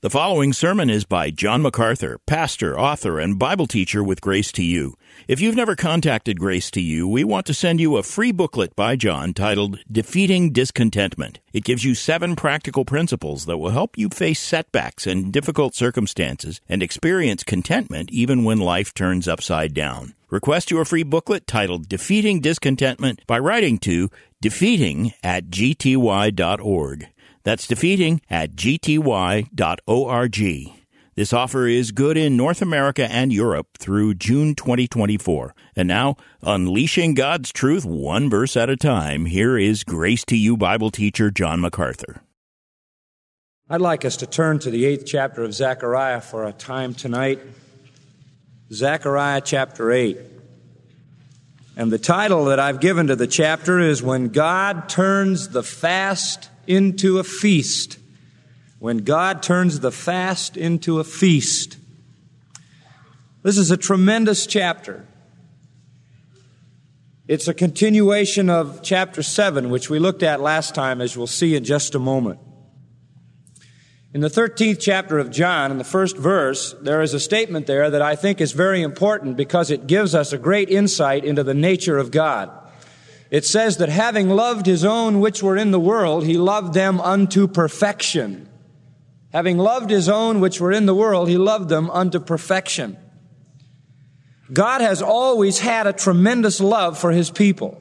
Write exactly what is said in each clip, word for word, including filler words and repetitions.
The following sermon is by John MacArthur, pastor, author, and Bible teacher with Grace to You. If you've never contacted Grace to You, we want to send you a free booklet by John titled Defeating Discontentment. It gives you seven practical principles that will help you face setbacks and difficult circumstances and experience contentment even when life turns upside down. Request your free booklet titled Defeating Discontentment by writing to defeating at g t y dot org. That's defeating at g t y dot org. This offer is good in North America and Europe through June twenty twenty-four. And now, unleashing God's truth one verse at a time, here is Grace to You Bible teacher John MacArthur. I'd like us to turn to the eighth chapter of Zechariah for a time tonight. Zechariah chapter eight. And the title that I've given to the chapter is When God Turns the Fast into a Feast. When God turns the fast into a feast. This is a tremendous chapter. It's a continuation of chapter seven, which we looked at last time, as we'll see in just a moment. In the thirteenth chapter of John, in the first verse, there is a statement there that I think is very important because it gives us a great insight into the nature of God. It says that having loved his own which were in the world, he loved them unto perfection. Having loved his own which were in the world, he loved them unto perfection. God has always had a tremendous love for his people.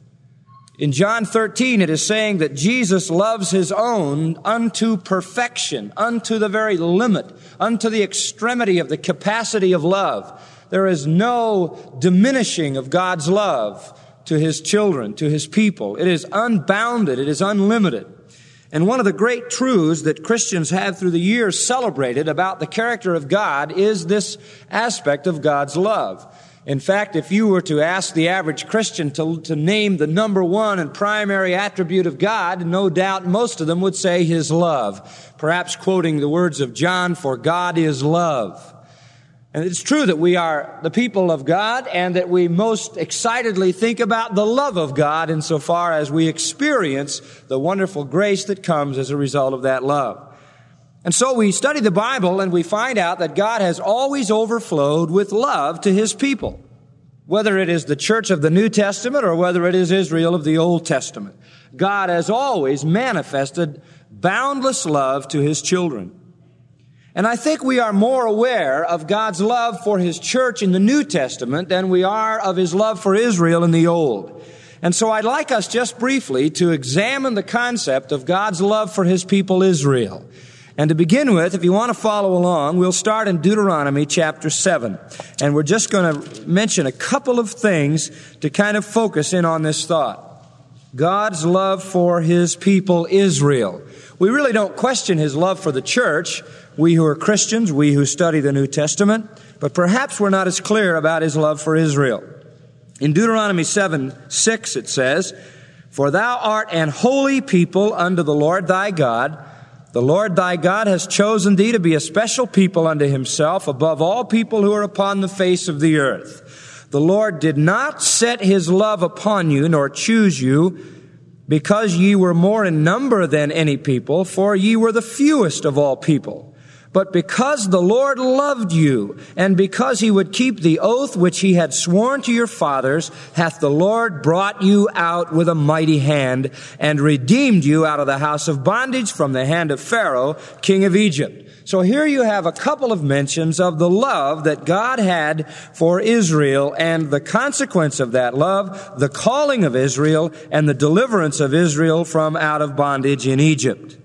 In John thirteen, it is saying that Jesus loves his own unto perfection, unto the very limit, unto the extremity of the capacity of love. There is no diminishing of God's love to his children, to his people. It is unbounded. It is unlimited. And one of the great truths that Christians have through the years celebrated about the character of God is this aspect of God's love. In fact, if you were to ask the average Christian to, to name the number one and primary attribute of God, no doubt most of them would say his love. Perhaps quoting the words of John, for God is love. And it's true that we are the people of God and that we most excitedly think about the love of God insofar as we experience the wonderful grace that comes as a result of that love. And so we study the Bible and we find out that God has always overflowed with love to his people, whether it is the church of the New Testament or whether it is Israel of the Old Testament. God has always manifested boundless love to his children. And I think we are more aware of God's love for his church in the New Testament than we are of his love for Israel in the Old. And so I'd like us just briefly to examine the concept of God's love for his people Israel. And to begin with, if you want to follow along, we'll start in Deuteronomy chapter seven. And we're just going to mention a couple of things to kind of focus in on this thought. God's love for his people Israel. We really don't question his love for the church, we who are Christians, we who study the New Testament, but perhaps we're not as clear about his love for Israel. In Deuteronomy seven six it says, For thou art an holy people unto the Lord thy God. The Lord thy God has chosen thee to be a special people unto himself above all people who are upon the face of the earth. The Lord did not set his love upon you, nor choose you, because ye were more in number than any people, for ye were the fewest of all people. But because the Lord loved you, and because he would keep the oath which he had sworn to your fathers, hath the Lord brought you out with a mighty hand, and redeemed you out of the house of bondage from the hand of Pharaoh, king of Egypt. So here you have a couple of mentions of the love that God had for Israel, and the consequence of that love, the calling of Israel, and the deliverance of Israel from out of bondage in Egypt.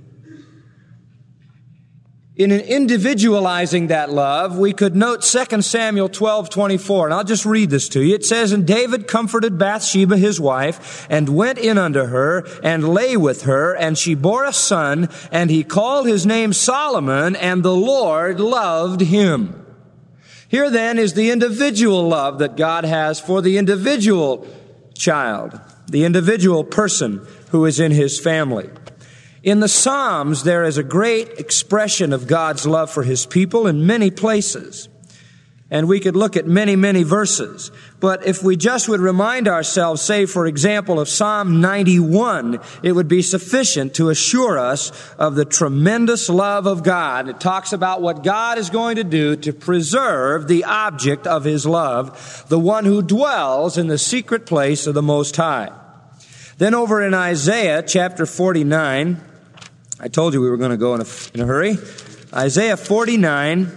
In individualizing that love, we could note Second Samuel twelve twenty-four, and I'll just read this to you. It says, And David comforted Bathsheba his wife, and went in unto her, and lay with her, and she bore a son, and he called his name Solomon, and the Lord loved him. Here then is the individual love that God has for the individual child, the individual person who is in his family. In the Psalms, there is a great expression of God's love for his people in many places. And we could look at many, many verses. But if we just would remind ourselves, say, for example, of Psalm ninety-one, it would be sufficient to assure us of the tremendous love of God. It talks about what God is going to do to preserve the object of His love, the one who dwells in the secret place of the Most High. Then over in Isaiah chapter forty-nine, I told you we were going to go in a, in a hurry. Isaiah forty-nine,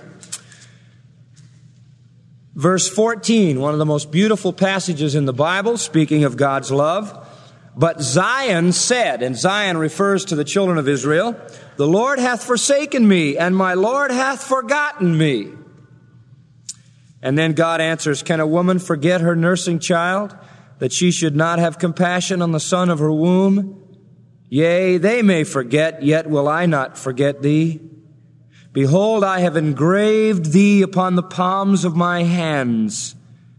verse fourteen, one of the most beautiful passages in the Bible, speaking of God's love. But Zion said, and Zion refers to the children of Israel, the Lord hath forsaken me, and my Lord hath forgotten me. And then God answers, can a woman forget her nursing child, that she should not have compassion on the son of her womb? Yea, they may forget, yet will I not forget thee. Behold, I have engraved thee upon the palms of my hands.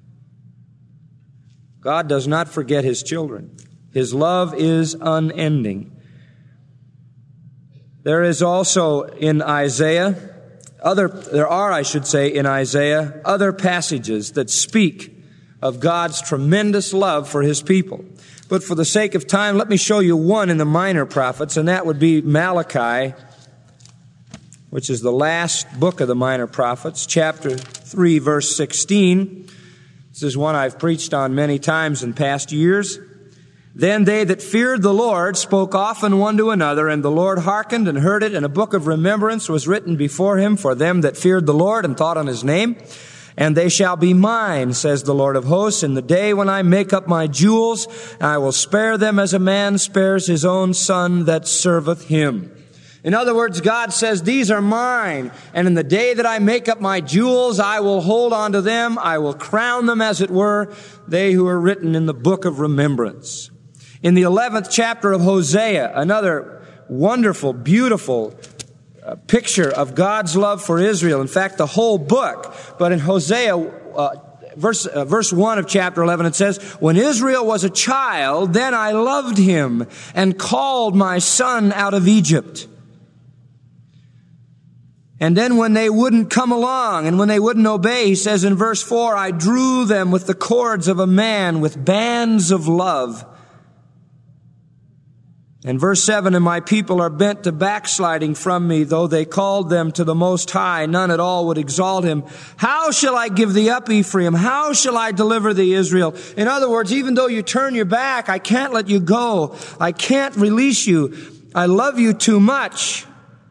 God does not forget His children. His love is unending. There is also in Isaiah, other, there are, I should say, in Isaiah, other passages that speak of God's tremendous love for His people. But for the sake of time, let me show you one in the minor prophets, and that would be Malachi, which is the last book of the minor prophets, chapter three, verse sixteen. This is one I've preached on many times in past years. Then they that feared the Lord spoke often one to another, and the Lord hearkened and heard it, and a book of remembrance was written before Him for them that feared the Lord and thought on His name. And they shall be mine, says the Lord of hosts, in the day when I make up my jewels. I will spare them as a man spares his own son that serveth him. In other words, God says, these are mine, and in the day that I make up my jewels, I will hold on to them. I will crown them, as it were, they who are written in the book of remembrance. In the eleventh chapter of Hosea, another wonderful, beautiful uh, picture of God's love for Israel. In fact, the whole book. But in Hosea, uh, verse, uh, verse one of chapter eleven, it says, when Israel was a child, then I loved him and called my son out of Egypt. And then when they wouldn't come along and when they wouldn't obey, he says in verse four, I drew them with the cords of a man, with bands of love. And verse seven, and my people are bent to backsliding from me, though they called them to the Most High, none at all would exalt him. How shall I give thee up, Ephraim? How shall I deliver thee, Israel? In other words, even though you turn your back, I can't let you go. I can't release you. I love you too much.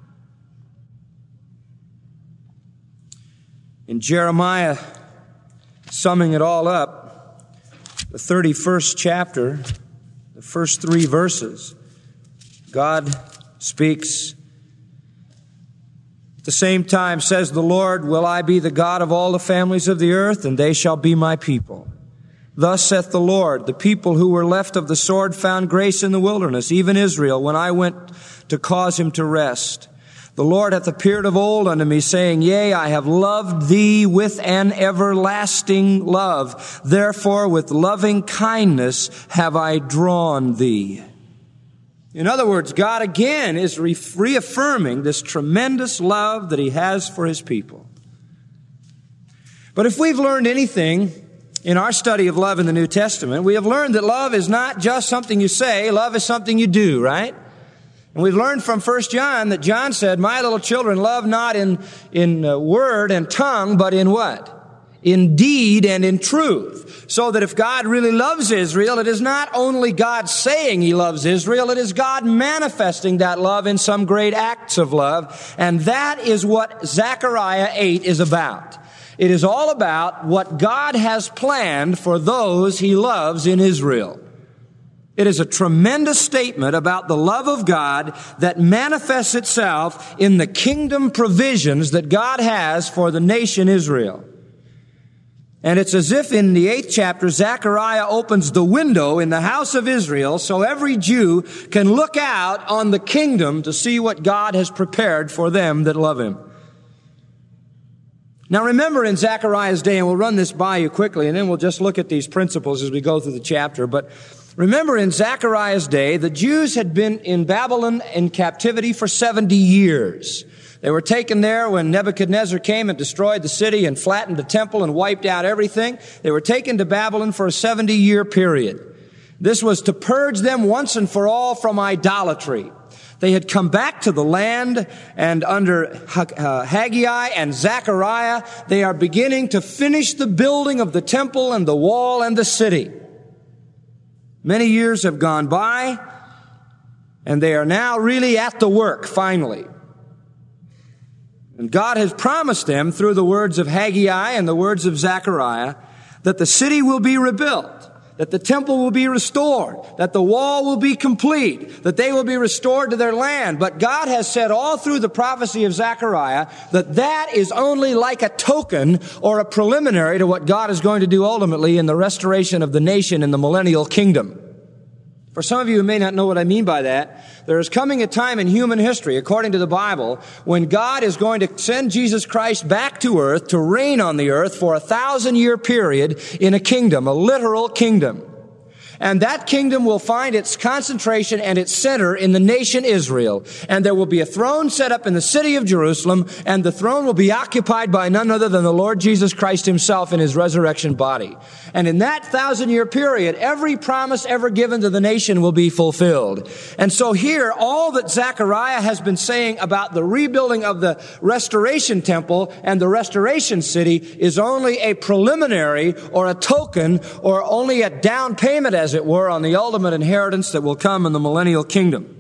In Jeremiah, summing it all up, the thirty-first chapter, the first three verses, God speaks. At the same time, says the Lord, will I be the God of all the families of the earth, and they shall be my people. Thus saith the Lord, the people who were left of the sword found grace in the wilderness, even Israel, when I went to cause him to rest. The Lord hath appeared of old unto me, saying, yea, I have loved thee with an everlasting love. Therefore, with loving kindness have I drawn thee. In other words, God again is re- reaffirming this tremendous love that he has for his people. But if we've learned anything in our study of love in the New Testament, we have learned that love is not just something you say, love is something you do, right? And we've learned from First John that John said, my little children, love not in, in uh, word and tongue, but in what? In deed and in truth. So that if God really loves Israel, it is not only God saying he loves Israel, it is God manifesting that love in some great acts of love. And that is what Zechariah eight is about. It is all about what God has planned for those he loves in Israel. It is a tremendous statement about the love of God that manifests itself in the kingdom provisions that God has for the nation Israel. And it's as if in the eighth chapter, Zechariah opens the window in the house of Israel so every Jew can look out on the kingdom to see what God has prepared for them that love him. Now remember in Zechariah's day, and we'll run this by you quickly, and then we'll just look at these principles as we go through the chapter, but remember in Zechariah's day, the Jews had been in Babylon in captivity for seventy years. They were taken there when Nebuchadnezzar came and destroyed the city and flattened the temple and wiped out everything. They were taken to Babylon for a seventy-year period. This was to purge them once and for all from idolatry. They had come back to the land, and under Haggai and Zechariah, they are beginning to finish the building of the temple and the wall and the city. Many years have gone by, and they are now really at the work, finally. And God has promised them, through the words of Haggai and the words of Zechariah, that the city will be rebuilt, that the temple will be restored, that the wall will be complete, that they will be restored to their land. But God has said all through the prophecy of Zechariah that that is only like a token or a preliminary to what God is going to do ultimately in the restoration of the nation in the millennial kingdom. For some of you who may not know what I mean by that, there is coming a time in human history, according to the Bible, when God is going to send Jesus Christ back to earth to reign on the earth for a thousand year period in a kingdom, a literal kingdom. And that kingdom will find its concentration and its center in the nation Israel. And there will be a throne set up in the city of Jerusalem, and the throne will be occupied by none other than the Lord Jesus Christ himself in his resurrection body. And in that thousand-year period, every promise ever given to the nation will be fulfilled. And so here, all that Zechariah has been saying about the rebuilding of the restoration temple and the restoration city is only a preliminary or a token or only a down payment, as it were, on the ultimate inheritance that will come in the millennial kingdom.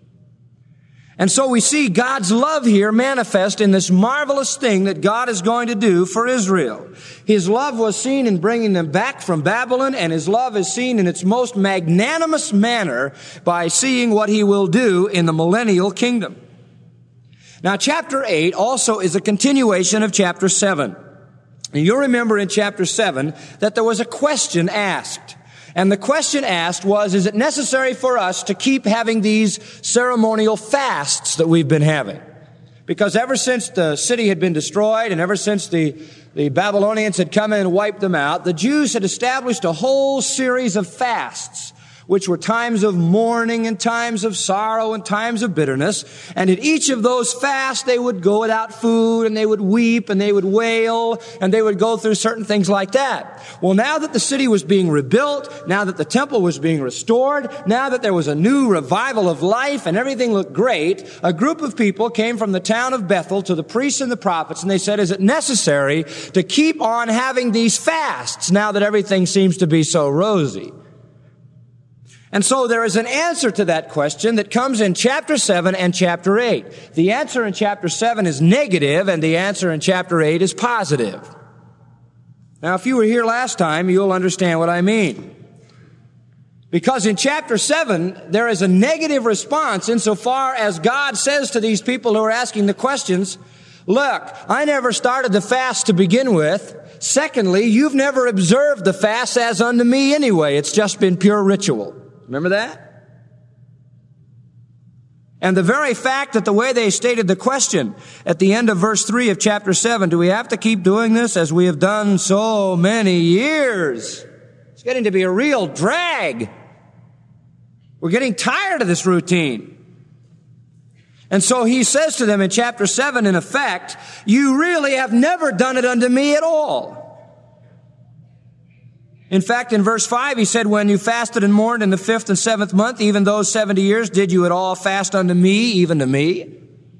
And so we see God's love here manifest in this marvelous thing that God is going to do for Israel. His love was seen in bringing them back from Babylon, and his love is seen in its most magnanimous manner by seeing what he will do in the millennial kingdom. Now, chapter eight also is a continuation of chapter seven. And you'll remember in chapter seven that there was a question asked. And the question asked was, is it necessary for us to keep having these ceremonial fasts that we've been having? Because ever since the city had been destroyed and ever since the, the Babylonians had come in and wiped them out, the Jews had established a whole series of fasts, which were times of mourning and times of sorrow and times of bitterness. And at each of those fasts, they would go without food and they would weep and they would wail and they would go through certain things like that. Well, now that the city was being rebuilt, now that the temple was being restored, now that there was a new revival of life and everything looked great, a group of people came from the town of Bethel to the priests and the prophets, and they said, is it necessary to keep on having these fasts now that everything seems to be so rosy? And so there is an answer to that question that comes in chapter seven and chapter eight. The answer in chapter seven is negative, and the answer in chapter eight is positive. Now, if you were here last time, you'll understand what I mean. Because in chapter seven, there is a negative response insofar as God says to these people who are asking the questions, look, I never started the fast to begin with. Secondly, you've never observed the fast as unto me anyway. It's just been pure ritual. Remember that? And the very fact that the way they stated the question at the end of verse three of chapter seven, do we have to keep doing this as we have done so many years? It's getting to be a real drag. We're getting tired of this routine. And so he says to them in chapter seven, in effect, you really have never done it unto me at all. In fact, in verse five, he said, when you fasted and mourned in the fifth and seventh month, even those seventy years, did you at all fast unto me, even to me?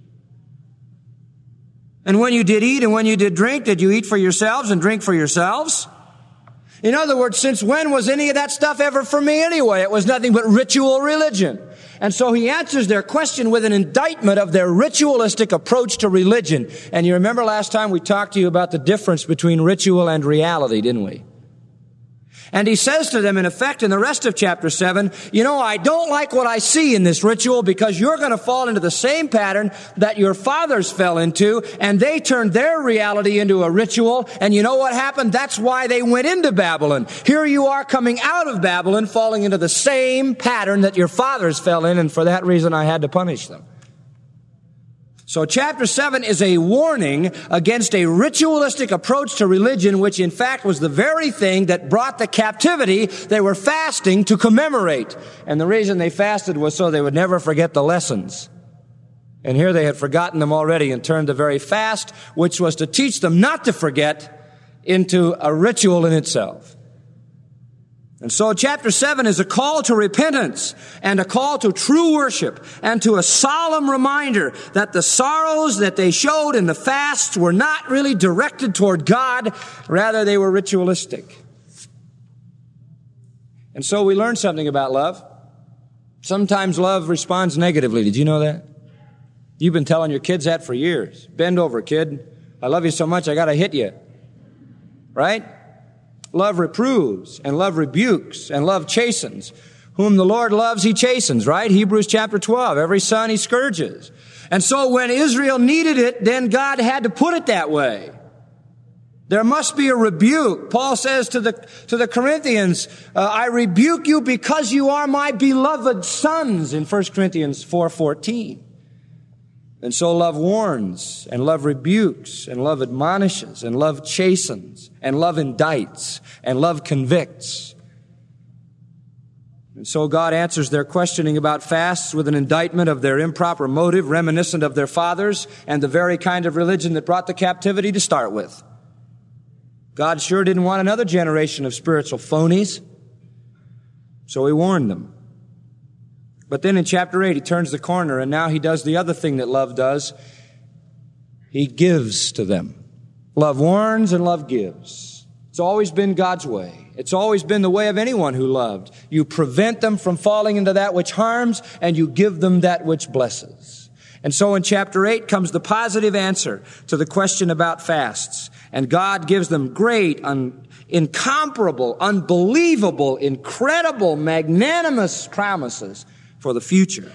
And when you did eat and when you did drink, did you eat for yourselves and drink for yourselves? In other words, since when was any of that stuff ever for me anyway? It was nothing but ritual religion. And so he answers their question with an indictment of their ritualistic approach to religion. And you remember last time we talked to you about the difference between ritual and reality, didn't we? And he says to them, in effect, in the rest of chapter seven, you know, I don't like what I see in this ritual because you're going to fall into the same pattern that your fathers fell into, and they turned their reality into a ritual. And you know what happened? That's why they went into Babylon. Here you are coming out of Babylon, falling into the same pattern that your fathers fell in, and for that reason I had to punish them. So chapter seven is a warning against a ritualistic approach to religion, which in fact was the very thing that brought the captivity they were fasting to commemorate. And the reason they fasted was so they would never forget the lessons. And here they had forgotten them already and turned the very fast, which was to teach them not to forget, into a ritual in itself. And so chapter seven is a call to repentance and a call to true worship and to a solemn reminder that the sorrows that they showed in the fasts were not really directed toward God, rather they were ritualistic. And so we learn something about love. Sometimes love responds negatively. Did you know that? You've been telling your kids that for years. Bend over, kid. I love you so much I gotta hit you. Right? Love reproves, and love rebukes, and love chastens. Whom the Lord loves, He chastens, right? Hebrews chapter twelve. Every son He scourges. And so when Israel needed it, then God had to put it that way. There must be a rebuke. Paul says to the, to the Corinthians, uh, I rebuke you because you are my beloved sons in First Corinthians four fourteen. And so love warns, and love rebukes, and love admonishes, and love chastens, and love indicts, and love convicts. And so God answers their questioning about fasts with an indictment of their improper motive, reminiscent of their fathers, and the very kind of religion that brought the captivity to start with. God sure didn't want another generation of spiritual phonies, so He warned them. But then in chapter eight, He turns the corner, and now He does the other thing that love does. He gives to them. Love warns and love gives. It's always been God's way. It's always been the way of anyone who loved. You prevent them from falling into that which harms, and you give them that which blesses. And so in chapter eight comes the positive answer to the question about fasts. And God gives them great, un- incomparable, unbelievable, incredible, magnanimous promises for the future.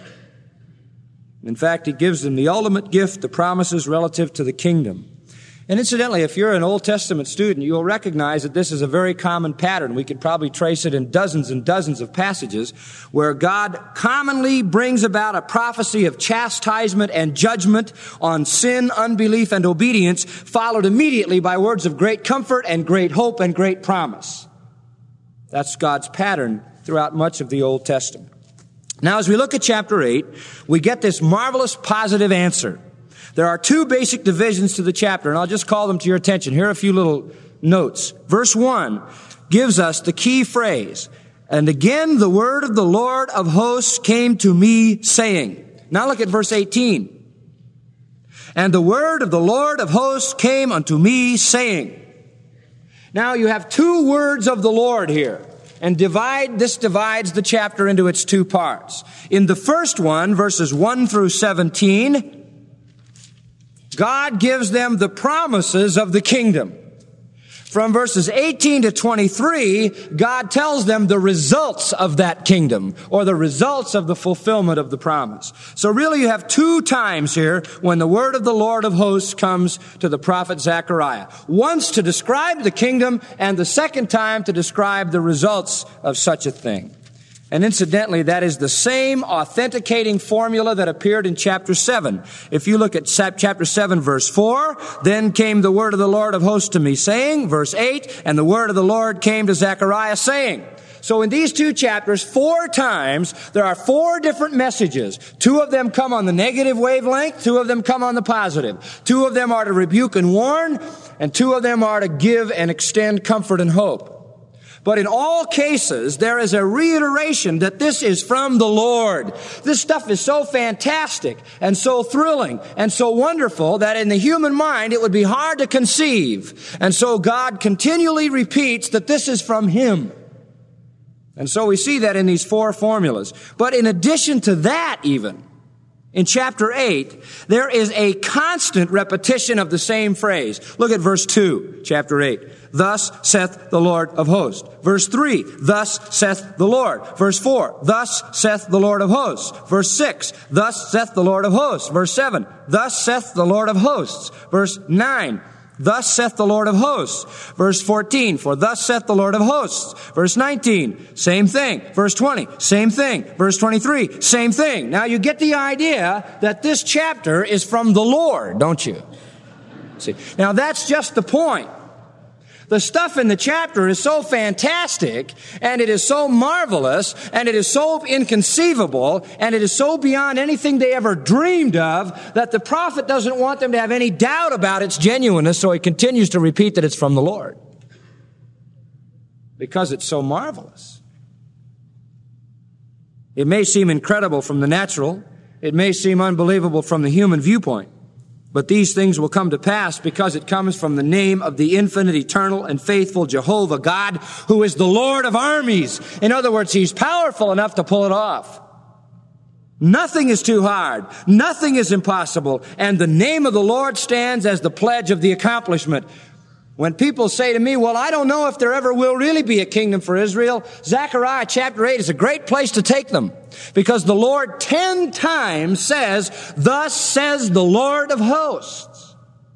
In fact, He gives them the ultimate gift, the promises relative to the kingdom. And incidentally, if you're an Old Testament student, you'll recognize that this is a very common pattern. We could probably trace it in dozens and dozens of passages where God commonly brings about a prophecy of chastisement and judgment on sin, unbelief, and obedience, followed immediately by words of great comfort and great hope and great promise. That's God's pattern throughout much of the Old Testament. Now, as we look at chapter eight, we get this marvelous positive answer. There are two basic divisions to the chapter, and I'll just call them to your attention. Here are a few little notes. Verse one gives us the key phrase, and again the word of the Lord of hosts came to me, saying. Now look at verse eighteen. And the word of the Lord of hosts came unto me, saying. Now you have two words of the Lord here. And divide, this divides the chapter into its two parts. In the first one, verses one through seventeen, God gives them the promises of the kingdom. From verses eighteen to twenty-three, God tells them the results of that kingdom, or the results of the fulfillment of the promise. So really you have two times here when the word of the Lord of hosts comes to the prophet Zechariah. Once to describe the kingdom, and the second time to describe the results of such a thing. And incidentally, that is the same authenticating formula that appeared in chapter seven. If you look at chapter seven, verse four, then came the word of the Lord of hosts to me, saying, verse eight, and the word of the Lord came to Zechariah, saying. So in these two chapters, four times, there are four different messages. Two of them come on the negative wavelength, two of them come on the positive. Two of them are to rebuke and warn, and two of them are to give and extend comfort and hope. But in all cases, there is a reiteration that this is from the Lord. This stuff is so fantastic and so thrilling and so wonderful that in the human mind it would be hard to conceive. And so God continually repeats that this is from Him. And so we see that in these four formulas. But in addition to that even, in chapter eight, there is a constant repetition of the same phrase. Look at verse two, chapter eight. Thus saith the Lord of hosts. Verse three, thus saith the Lord. Verse four, thus saith the Lord of hosts. Verse six, thus saith the Lord of hosts. Verse seven, thus saith the Lord of hosts. Verse nine, thus saith the Lord of hosts. Verse fourteen, for thus saith the Lord of hosts. Verse nineteen, same thing. Verse twenty, same thing. Verse twenty-three, same thing. Now you get the idea that this chapter is from the Lord, don't you? See, now that's just the point. The stuff in the chapter is so fantastic, and it is so marvelous, and it is so inconceivable, and it is so beyond anything they ever dreamed of, that the prophet doesn't want them to have any doubt about its genuineness, so he continues to repeat that it's from the Lord. Because it's so marvelous. It may seem incredible from the natural. It may seem unbelievable from the human viewpoint. But these things will come to pass because it comes from the name of the infinite, eternal, and faithful Jehovah God, who is the Lord of armies. In other words, He's powerful enough to pull it off. Nothing is too hard. Nothing is impossible. And the name of the Lord stands as the pledge of the accomplishment. When people say to me, well, I don't know if there ever will really be a kingdom for Israel, Zechariah chapter eight is a great place to take them. Because the Lord ten times says, thus says the Lord of hosts.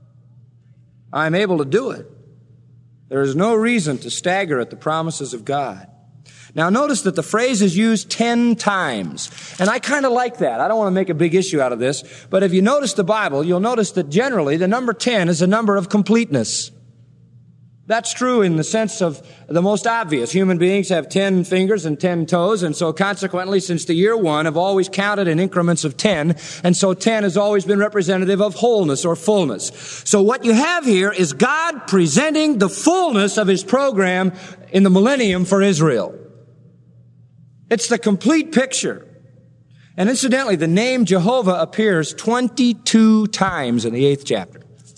I'm able to do it. There is no reason to stagger at the promises of God. Now notice that the phrase is used ten times. And I kind of like that. I don't want to make a big issue out of this. But if you notice the Bible, you'll notice that generally the number ten is a number of completeness. That's true in the sense of the most obvious. Human beings have ten fingers and ten toes, and so consequently, since the year one, have always counted in increments of ten, and so ten has always been representative of wholeness or fullness. So what you have here is God presenting the fullness of His program in the millennium for Israel. It's the complete picture. And incidentally, the name Jehovah appears twenty-two times in the eighth chapter.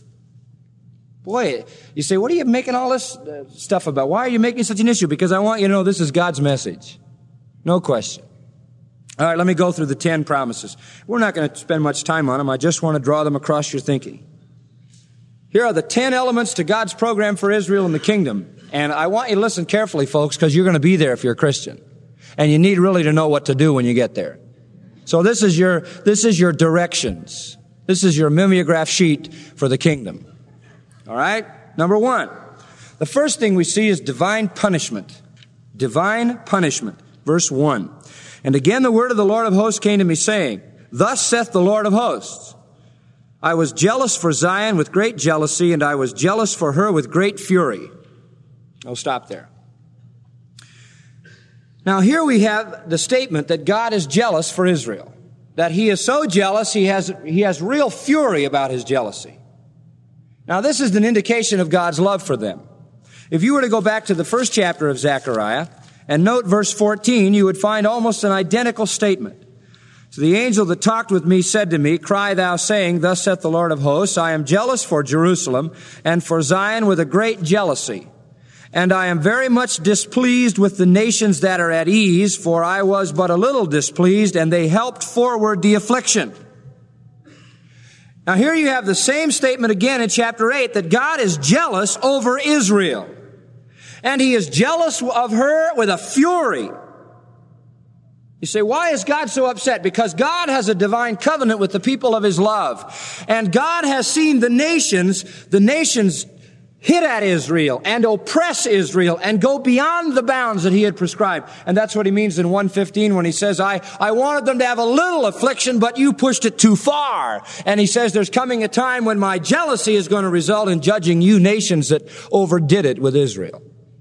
Boy, you say, what are you making all this uh, stuff about? Why are you making such an issue? Because I want you to know this is God's message. No question. All right, let me go through the ten promises. We're not going to spend much time on them. I just want to draw them across your thinking. Here are the ten elements to God's program for Israel and the kingdom. And I want you to listen carefully, folks, because you're going to be there if you're a Christian. And you need really to know what to do when you get there. So this is your, this is your directions. This is your mimeograph sheet for the kingdom. All right? Number one, the first thing we see is divine punishment. Divine punishment. Verse one. And again the word of the Lord of hosts came to me, saying, thus saith the Lord of hosts, I was jealous for Zion with great jealousy, and I was jealous for her with great fury. I'll stop there. Now here we have the statement that God is jealous for Israel. That He is so jealous, He has, He has real fury about His jealousy. Now, this is an indication of God's love for them. If you were to go back to the first chapter of Zechariah and note verse fourteen, you would find almost an identical statement. So the angel that talked with me said to me, cry thou, saying, thus saith the Lord of hosts, I am jealous for Jerusalem and for Zion with a great jealousy. And I am very much displeased with the nations that are at ease, for I was but a little displeased, and they helped forward the affliction. Now here you have the same statement again in chapter eight, that God is jealous over Israel. And He is jealous of her with a fury. You say, why is God so upset? Because God has a divine covenant with the people of His love. And God has seen the nations, the nations hit at Israel and oppress Israel and go beyond the bounds that He had prescribed. And that's what He means in one fifteen when He says, I, I wanted them to have a little affliction, but you pushed it too far. And He says, there's coming a time when my jealousy is going to result in judging you nations that overdid it with Israel.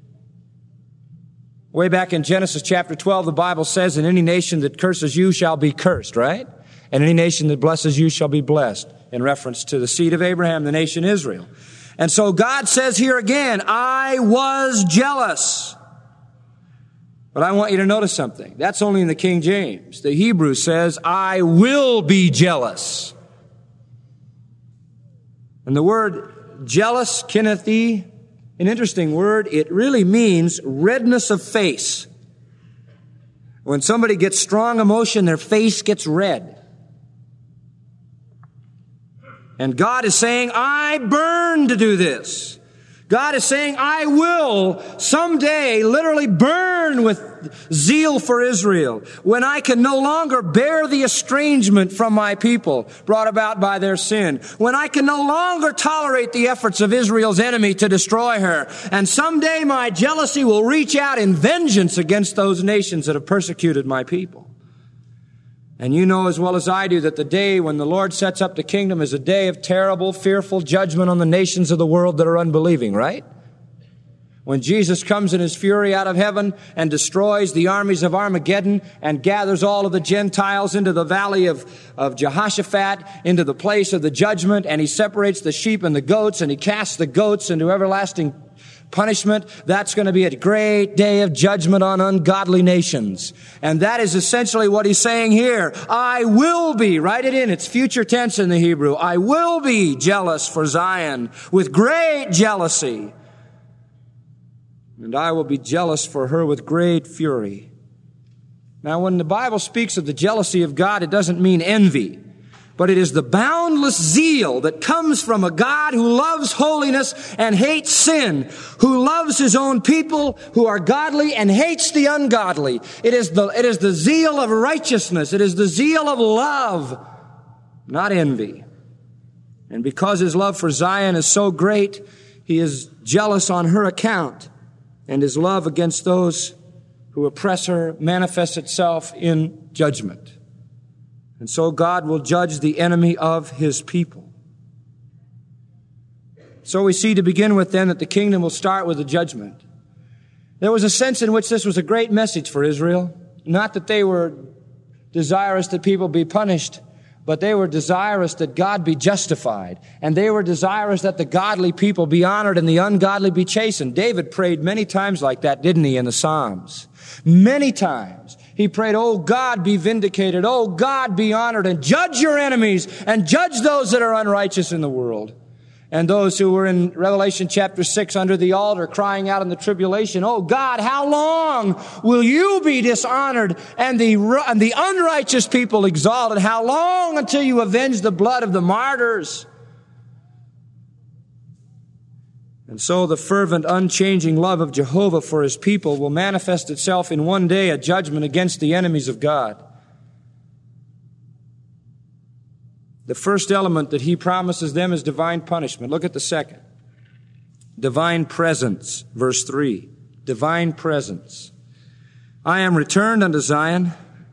Way back in Genesis chapter twelve, the Bible says, and any nation that curses you shall be cursed, right? And any nation that blesses you shall be blessed, in reference to the seed of Abraham, the nation Israel. And so God says here again, I was jealous. But I want you to notice something. That's only in the King James. The Hebrew says, I will be jealous. And the word jealous, kinethi, an interesting word. It really means redness of face. When somebody gets strong emotion, their face gets red. And God is saying, I burn to do this. God is saying, I will someday literally burn with zeal for Israel when I can no longer bear the estrangement from my people brought about by their sin. When I can no longer tolerate the efforts of Israel's enemy to destroy her. And someday my jealousy will reach out in vengeance against those nations that have persecuted my people. And you know as well as I do that the day when the Lord sets up the kingdom is a day of terrible, fearful judgment on the nations of the world that are unbelieving, right? When Jesus comes in his fury out of heaven and destroys the armies of Armageddon and gathers all of the Gentiles into the valley of, of Jehoshaphat, into the place of the judgment, and he separates the sheep and the goats, and he casts the goats into everlasting punishment, that's going to be a great day of judgment on ungodly nations. And that is essentially what he's saying here. I will be, write it in, it's future tense in the Hebrew, I will be jealous for Zion with great jealousy. And I will be jealous for her with great fury. Now, when the Bible speaks of the jealousy of God, it doesn't mean envy, but it is the boundless zeal that comes from a God who loves holiness and hates sin, who loves his own people who are godly and hates the ungodly. It is the, it is the zeal of righteousness. It is the zeal of love, not envy. And because his love for Zion is so great, he is jealous on her account. And his love against those who oppress her manifests itself in judgment. And so God will judge the enemy of his people. So we see to begin with then that the kingdom will start with a judgment. There was a sense in which this was a great message for Israel. Not that they were desirous that people be punished, but they were desirous that God be justified. And they were desirous that the godly people be honored and the ungodly be chastened. David prayed many times like that, didn't he, in the Psalms? Many times. He prayed, oh God, be vindicated. Oh God, be honored, and judge your enemies and judge those that are unrighteous in the world. And those who were in Revelation chapter six under the altar crying out in the tribulation, oh God, how long will you be dishonored and the, and the unrighteous people exalted? How long until you avenge the blood of the martyrs? And so the fervent, unchanging love of Jehovah for his people will manifest itself in one day a judgment against the enemies of God. The first element that he promises them is divine punishment. Look at the second. Divine presence, verse three. Divine presence. I am returned unto Zion.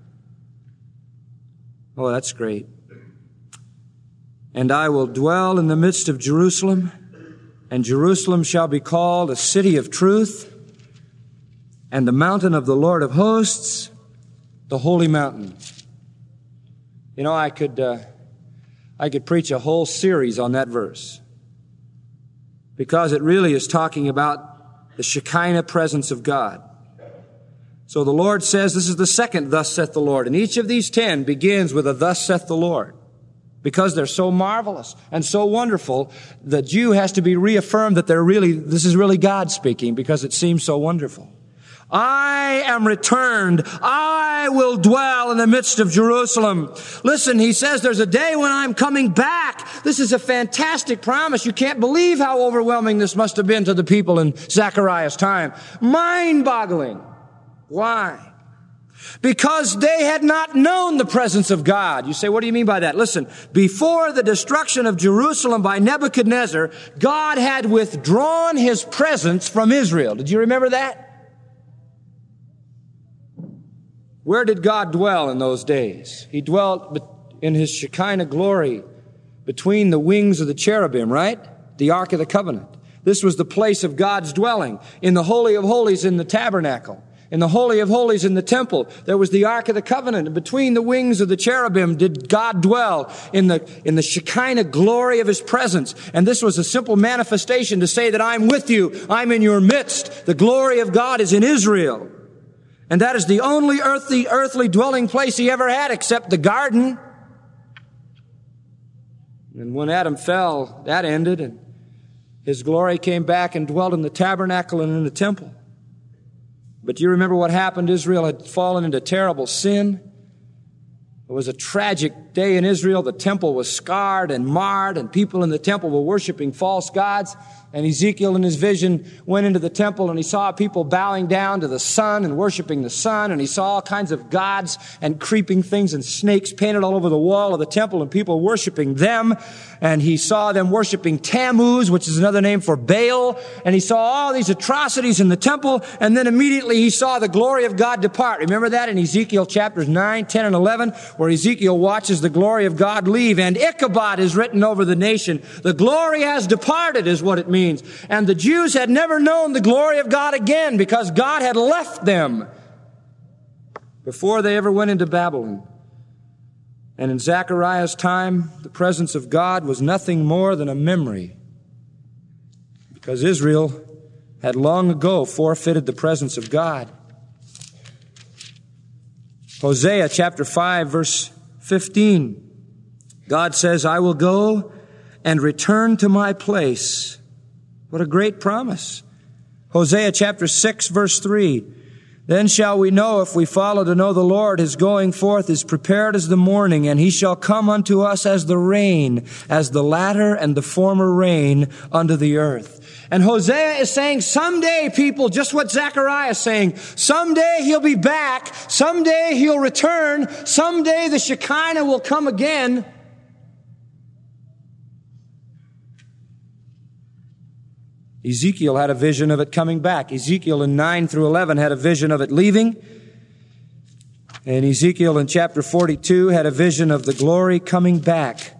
Oh, that's great. And I will dwell in the midst of Jerusalem, and Jerusalem shall be called a city of truth, and the mountain of the Lord of hosts, the holy mountain. You know, I could... Uh, I could preach a whole series on that verse because it really is talking about the Shekinah presence of God. So the Lord says, this is the second, thus saith the Lord. And each of these ten begins with a thus saith the Lord. Because they're so marvelous and so wonderful, the Jew has to be reaffirmed that they're really, this is really God speaking because it seems so wonderful. I am returned. I will dwell in the midst of Jerusalem. Listen, he says there's a day when I'm coming back. This is a fantastic promise. You can't believe how overwhelming this must have been to the people in Zechariah's time. Mind-boggling. Why? Because they had not known the presence of God. You say, what do you mean by that? Listen, before the destruction of Jerusalem by Nebuchadnezzar, God had withdrawn his presence from Israel. Did you remember that? Where did God dwell in those days? He dwelt in his Shekinah glory between the wings of the cherubim, right? The Ark of the Covenant. This was the place of God's dwelling. In the Holy of Holies in the tabernacle. In the Holy of Holies in the temple, there was the Ark of the Covenant. And between the wings of the cherubim did God dwell in the, in the Shekinah glory of his presence. And this was a simple manifestation to say that I'm with you. I'm in your midst. The glory of God is in Israel. And that is the only earthly, earthly dwelling place he ever had except the garden. And when Adam fell, that ended, and his glory came back and dwelt in the tabernacle and in the temple. But do you remember what happened? Israel had fallen into terrible sin. It was a tragic day in Israel. The temple was scarred and marred, and people in the temple were worshiping false gods. And Ezekiel in his vision went into the temple and he saw people bowing down to the sun and worshiping the sun. And he saw all kinds of gods and creeping things and snakes painted all over the wall of the temple and people worshiping them. And he saw them worshiping Tammuz, which is another name for Baal. And he saw all these atrocities in the temple. And then immediately he saw the glory of God depart. Remember that in Ezekiel chapters nine, ten, and eleven, where Ezekiel watches the glory of God leave, and Ichabod is written over the nation. The glory has departed is what it means. And the Jews had never known the glory of God again because God had left them before they ever went into Babylon. And in Zechariah's time, the presence of God was nothing more than a memory, because Israel had long ago forfeited the presence of God. Hosea chapter five, verse fifteen. God says, I will go and return to my place. What a great promise. Hosea chapter six, verse three. Then shall we know, if we follow to know the Lord, his going forth is prepared as the morning, and he shall come unto us as the rain, as the latter and the former rain unto the earth. And Hosea is saying, someday, people, just what Zechariah is saying, someday he'll be back, someday he'll return, someday the Shekinah will come again. Ezekiel had a vision of it coming back. Ezekiel in nine through eleven had a vision of it leaving. And Ezekiel in chapter forty-two had a vision of the glory coming back.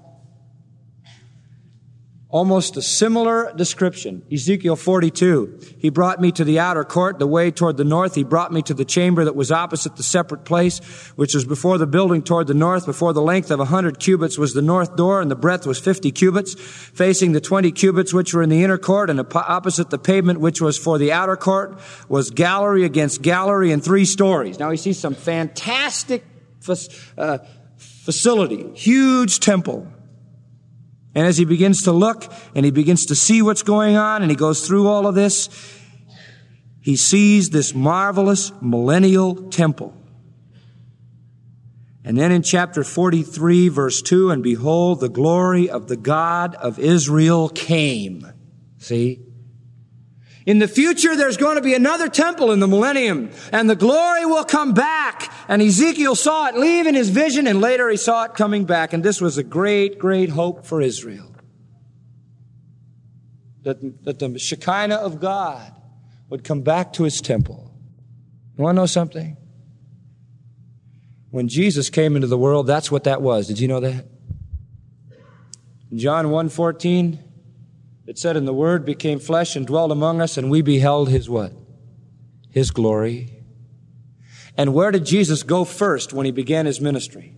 Almost a similar description. Ezekiel forty-two. He brought me to the outer court, the way toward the north. He brought me to the chamber that was opposite the separate place, which was before the building toward the north. Before the length of a hundred cubits was the north door, and the breadth was fifty cubits, facing the twenty cubits which were in the inner court, and opposite the pavement which was for the outer court was gallery against gallery in three stories. Now he sees some fantastic uh, facility, huge temple. And as he begins to look and he begins to see what's going on and he goes through all of this, he sees this marvelous millennial temple. And then in chapter forty-three, verse two, and behold, the glory of the God of Israel came. See? In the future, there's going to be another temple in the millennium, and the glory will come back. And Ezekiel saw it leave in his vision, and later he saw it coming back. And this was a great, great hope for Israel. That, that the Shekinah of God would come back to his temple. You want to know something? When Jesus came into the world, that's what that was. Did you know that? In John one fourteen, it said, and the Word became flesh and dwelt among us, and we beheld his what? His glory. And where did Jesus go first when he began his ministry?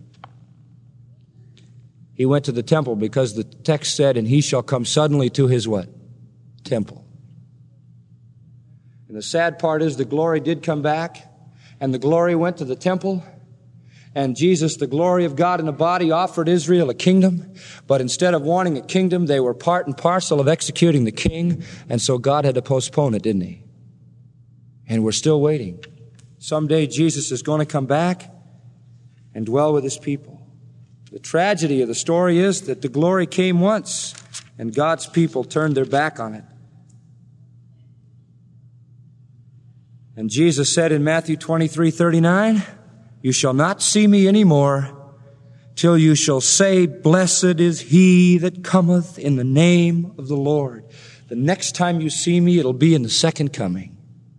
He went to the temple, because the text said, and he shall come suddenly to his what? Temple. And the sad part is the glory did come back, and the glory went to the temple. And Jesus, the glory of God in a body, offered Israel a kingdom. But instead of wanting a kingdom, they were part and parcel of executing the king. And so God had to postpone it, didn't he? And we're still waiting. Someday Jesus is going to come back and dwell with his people. The tragedy of the story is that the glory came once and God's people turned their back on it. And Jesus said in Matthew twenty-three thirty-nine, you shall not see me any more till you shall say, blessed is he that cometh in the name of the Lord. The next time you see me, it'll be in the second coming.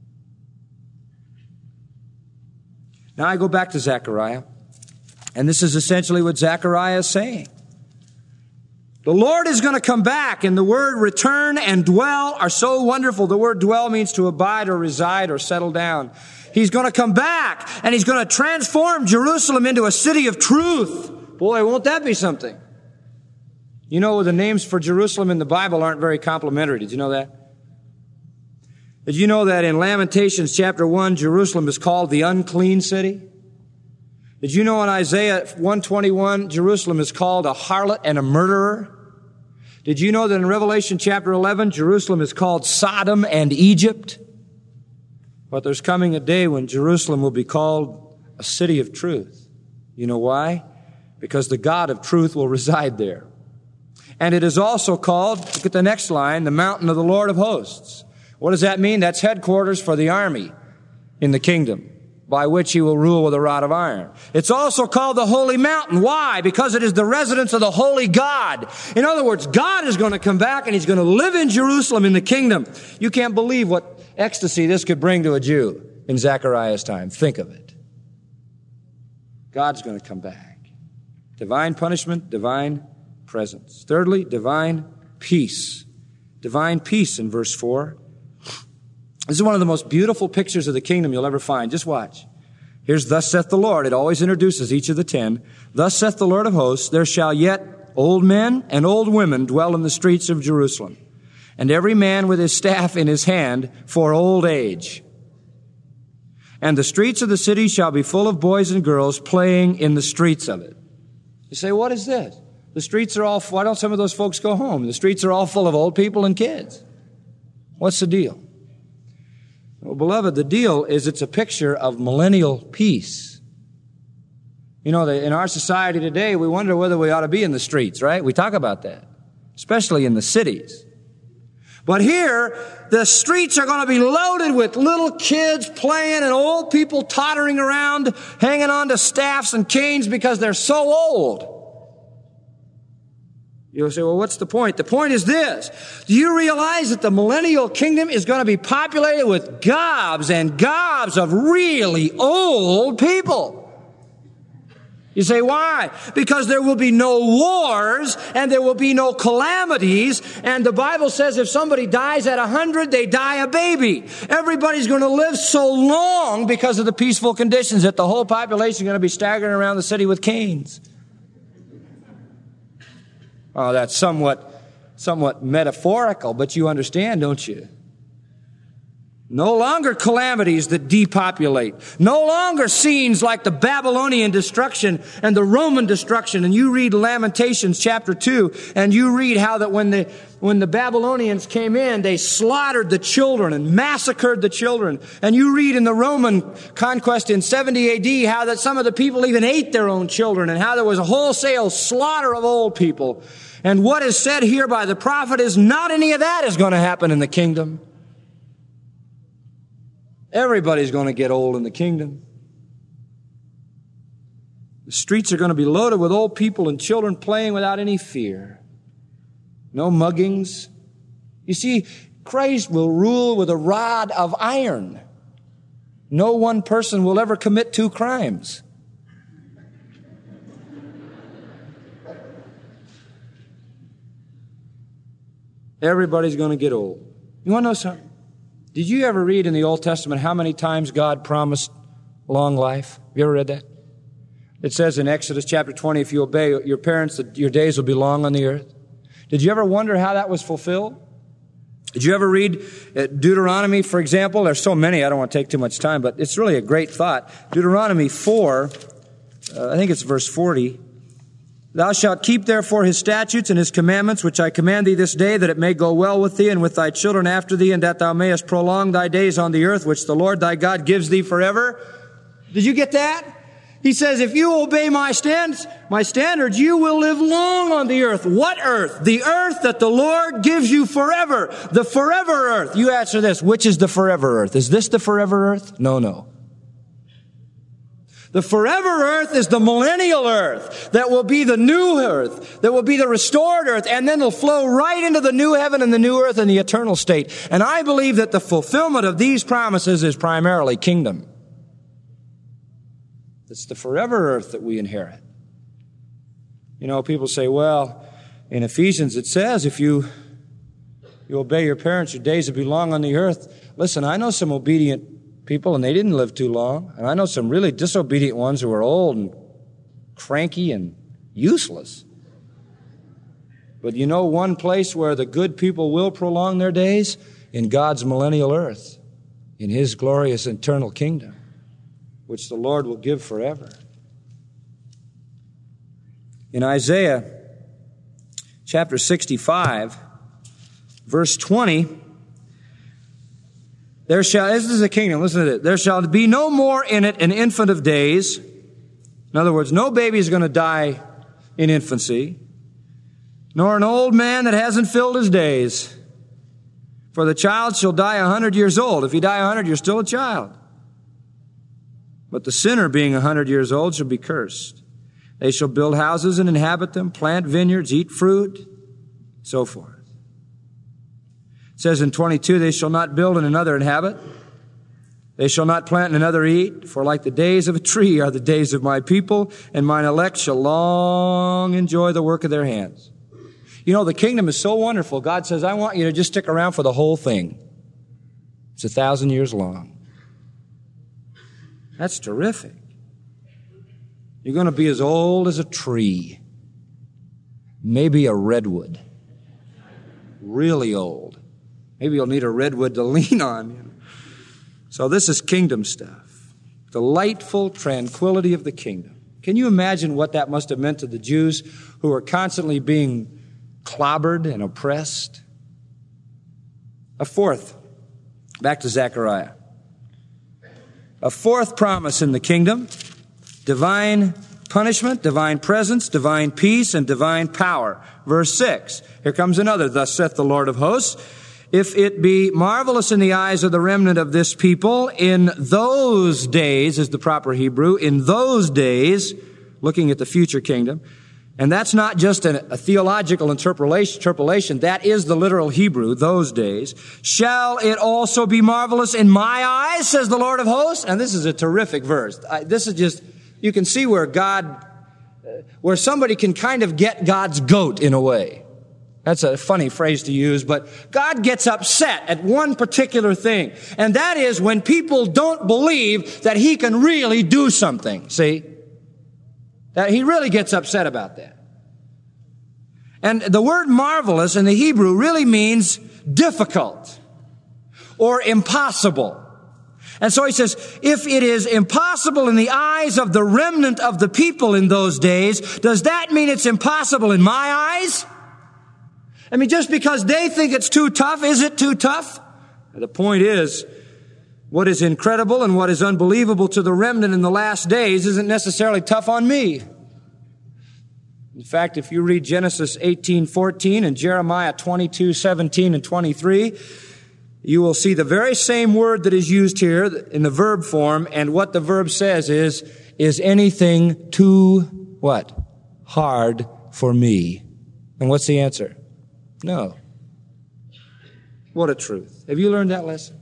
Now I go back to Zechariah, and this is essentially what Zechariah is saying. The Lord is going to come back, and the word return and dwell are so wonderful. The word dwell means to abide or reside or settle down. He's going to come back, and he's going to transform Jerusalem into a city of truth. Boy, won't that be something? You know, the names for Jerusalem in the Bible aren't very complimentary. Did you know that? Did you know that in Lamentations chapter one, Jerusalem is called the unclean city? Did you know in Isaiah one twenty-one, Jerusalem is called a harlot and a murderer? Did you know that in Revelation chapter eleven, Jerusalem is called Sodom and Egypt? But there's coming a day when Jerusalem will be called a city of truth. You know why? Because the God of truth will reside there. And it is also called, look at the next line, the mountain of the Lord of hosts. What does that mean? That's headquarters for the army in the kingdom, by which he will rule with a rod of iron. It's also called the Holy Mountain. Why? Because it is the residence of the Holy God. In other words, God is going to come back and he's going to live in Jerusalem in the kingdom. You can't believe what ecstasy this could bring to a Jew in Zechariah's time. Think of it. God's going to come back. Divine punishment, divine presence. Thirdly, divine peace. Divine peace in verse four. This is one of the most beautiful pictures of the kingdom you'll ever find. Just watch. Here's, thus saith the Lord. It always introduces each of the ten. Thus saith the Lord of hosts, there shall yet old men and old women dwell in the streets of Jerusalem, and every man with his staff in his hand for old age. And the streets of the city shall be full of boys and girls playing in the streets of it. You say, what is this? The streets are all, why don't some of those folks go home? The streets are all full of old people and kids. What's the deal? Well, beloved, the deal is it's a picture of millennial peace. You know, in our society today, we wonder whether we ought to be in the streets, right? We talk about that, especially in the cities. But here, the streets are going to be loaded with little kids playing and old people tottering around, hanging on to staffs and canes because they're so old. You'll say, well, what's the point? The point is this. Do you realize that the millennial kingdom is going to be populated with gobs and gobs of really old people? You say, why? Because there will be no wars and there will be no calamities. And the Bible says if somebody dies at a hundred, they die a baby. Everybody's going to live so long because of the peaceful conditions that the whole population is going to be staggering around the city with canes. Oh, that's somewhat, somewhat metaphorical, but you understand, don't you? No longer calamities that depopulate. No longer scenes like the Babylonian destruction and the Roman destruction. And you read Lamentations chapter two, and you read how that when the, when the Babylonians came in, they slaughtered the children and massacred the children. And you read in the Roman conquest in seventy A D how that some of the people even ate their own children and how there was a wholesale slaughter of old people. And what is said here by the prophet is not any of that is going to happen in the kingdom. Everybody's going to get old in the kingdom. The streets are going to be loaded with old people and children playing without any fear. No muggings. You see, Christ will rule with a rod of iron. No one person will ever commit two crimes. Everybody's going to get old. You want to know something? Did you ever read in the Old Testament how many times God promised long life? Have you ever read that? It says in Exodus chapter twenty, if you obey your parents, that your days will be long on the earth. Did you ever wonder how that was fulfilled? Did you ever read Deuteronomy, for example? There's so many, I don't want to take too much time, but it's really a great thought. Deuteronomy four, uh, I think it's verse forty. Thou shalt keep therefore his statutes and his commandments, which I command thee this day, that it may go well with thee and with thy children after thee, and that thou mayest prolong thy days on the earth, which the Lord thy God gives thee forever. Did you get that? He says, if you obey my stands, my standards, you will live long on the earth. What earth? The earth that the Lord gives you forever. The forever earth. You answer this. Which is the forever earth? Is this the forever earth? No, no. The forever earth is the millennial earth that will be the new earth, that will be the restored earth, and then it'll flow right into the new heaven and the new earth and the eternal state. And I believe that the fulfillment of these promises is primarily kingdom. It's the forever earth that we inherit. You know, people say, well, in Ephesians it says if you, you obey your parents, your days will be long on the earth. Listen, I know some obedient people, and they didn't live too long. And I know some really disobedient ones who are old and cranky and useless. But you know one place where the good people will prolong their days? In God's millennial earth, in His glorious eternal kingdom, which the Lord will give forever. In Isaiah chapter sixty-five, verse twenty, There shall, this is a kingdom, listen to this. There shall be no more in it an infant of days. In other words, no baby is going to die in infancy, nor an old man that hasn't filled his days. For the child shall die a hundred years old. If you die a hundred, you're still a child. But the sinner, being a hundred years old, shall be cursed. They shall build houses and inhabit them, plant vineyards, eat fruit, so forth. It says in twenty-two, they shall not build and another inhabit. They shall not plant and another eat, for like the days of a tree are the days of my people, and mine elect shall long enjoy the work of their hands. You know, the kingdom is so wonderful. God says, I want you to just stick around for the whole thing. It's a thousand years long. That's terrific. You're going to be as old as a tree. Maybe a redwood. Really old. Maybe you'll need a redwood to lean on. You know. So this is kingdom stuff. Delightful tranquility of the kingdom. Can you imagine what that must have meant to the Jews who were constantly being clobbered and oppressed? A fourth, back to Zechariah. A fourth promise in the kingdom, divine punishment, divine presence, divine peace, and divine power. Verse six, here comes another, thus saith the Lord of hosts, if it be marvelous in the eyes of the remnant of this people, in those days, is the proper Hebrew, in those days, looking at the future kingdom, and that's not just a, a theological interpolation, interpolation, that is the literal Hebrew, those days. Shall it also be marvelous in my eyes, says the Lord of hosts? And this is a terrific verse. I, this is just, you can see where God, uh, where somebody can kind of get God's goat in a way. That's a funny phrase to use, but God gets upset at one particular thing. And that is when people don't believe that He can really do something. See? That He really gets upset about that. And the word marvelous in the Hebrew really means difficult or impossible. And so he says, if it is impossible in the eyes of the remnant of the people in those days, does that mean it's impossible in my eyes? I mean, just because they think it's too tough, is it too tough? The point is, what is incredible and what is unbelievable to the remnant in the last days isn't necessarily tough on me. In fact, if you read Genesis eighteen fourteen and Jeremiah twenty-two seventeen and twenty-three, you will see the very same word that is used here in the verb form, and what the verb says is, is anything too, what? Hard for me. And what's the answer? No. What a truth. Have you learned that lesson?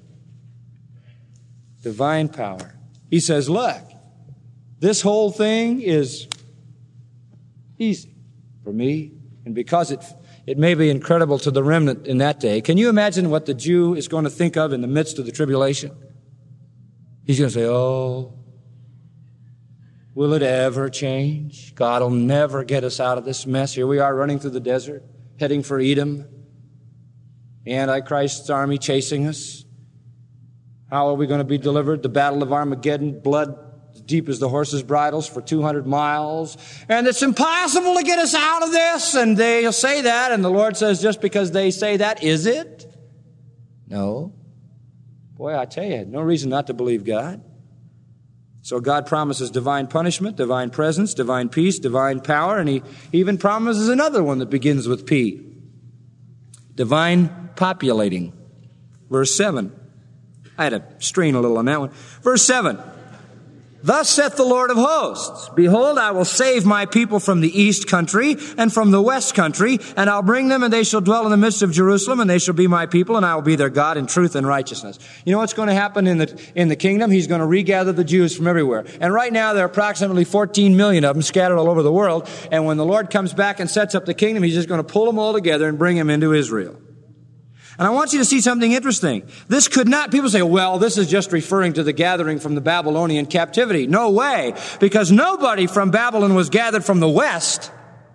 Divine power. He says, look, this whole thing is easy for me, and because it it may be incredible to the remnant in that day. Can you imagine what the Jew is going to think of in the midst of the tribulation? He's going to say, oh, will it ever change? God will never get us out of this mess. Here we are running through the desert, heading for Edom. The Antichrist's army chasing us. How are we going to be delivered? The battle of Armageddon, blood as deep as the horses' bridles for two hundred miles. And it's impossible to get us out of this. And they'll say that. And the Lord says, just because they say that, is it? No. Boy, I tell you, no reason not to believe God. So God promises divine punishment, divine presence, divine peace, divine power. And He even promises another one that begins with P. Divine populating. Verse seven. I had to strain a little on that one. Verse seven. Thus saith the Lord of hosts, behold, I will save my people from the east country and from the west country, and I'll bring them, and they shall dwell in the midst of Jerusalem, and they shall be my people, and I will be their God in truth and righteousness. You know what's going to happen in the in the kingdom? He's going to regather the Jews from everywhere. And right now there are approximately fourteen million of them scattered all over the world, and when the Lord comes back and sets up the kingdom, He's just going to pull them all together and bring them into Israel. And I want you to see something interesting. This could not, people say, well, this is just referring to the gathering from the Babylonian captivity. No way, because nobody from Babylon was gathered from the west.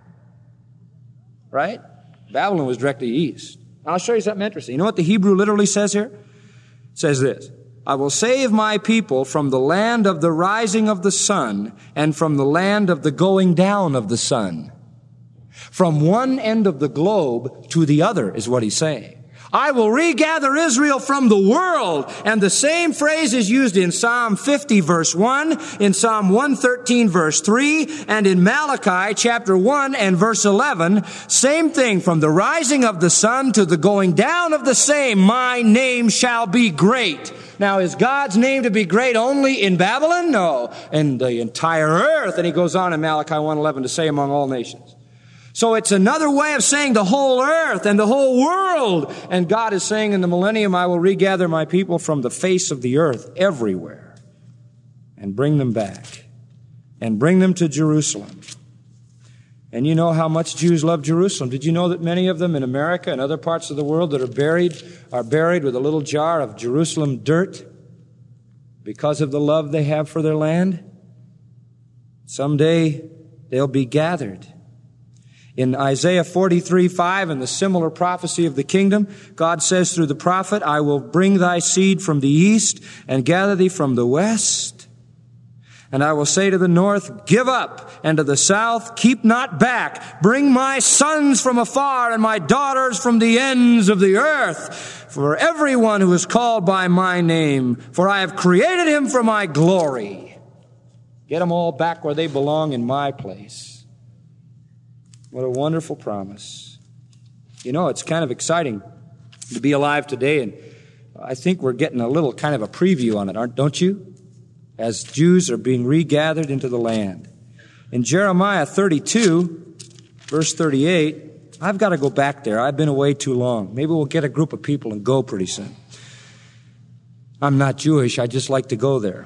Right? Babylon was directly east. I'll show you something interesting. You know what the Hebrew literally says here? It says this, I will save my people from the land of the rising of the sun and from the land of the going down of the sun. From one end of the globe to the other is what he's saying. I will regather Israel from the world. And the same phrase is used in Psalm fifty verse one, in Psalm one thirteen verse three, and in Malachi chapter one and verse eleven. Same thing, from the rising of the sun to the going down of the same, my name shall be great. Now, is God's name to be great only in Babylon? No, in the entire earth. And he goes on in Malachi one eleven to say among all nations. So it's another way of saying the whole earth and the whole world. And God is saying in the millennium, I will regather my people from the face of the earth everywhere and bring them back and bring them to Jerusalem. And you know how much Jews love Jerusalem. Did you know that many of them in America and other parts of the world that are buried are buried with a little jar of Jerusalem dirt because of the love they have for their land? Someday they'll be gathered. In Isaiah forty-three five, in the similar prophecy of the kingdom, God says through the prophet, I will bring thy seed from the east and gather thee from the west. And I will say to the north, give up, and to the south, keep not back. Bring my sons from afar and my daughters from the ends of the earth. For everyone who is called by my name, for I have created him for my glory. Get them all back where they belong in my place. What a wonderful promise. You know, it's kind of exciting to be alive today, and I think we're getting a little kind of a preview on it, aren't, don't you? As Jews are being regathered into the land. In Jeremiah thirty-two, verse thirty-eight, I've got to go back there. I've been away too long. Maybe we'll get a group of people and go pretty soon. I'm not Jewish. I just like to go there.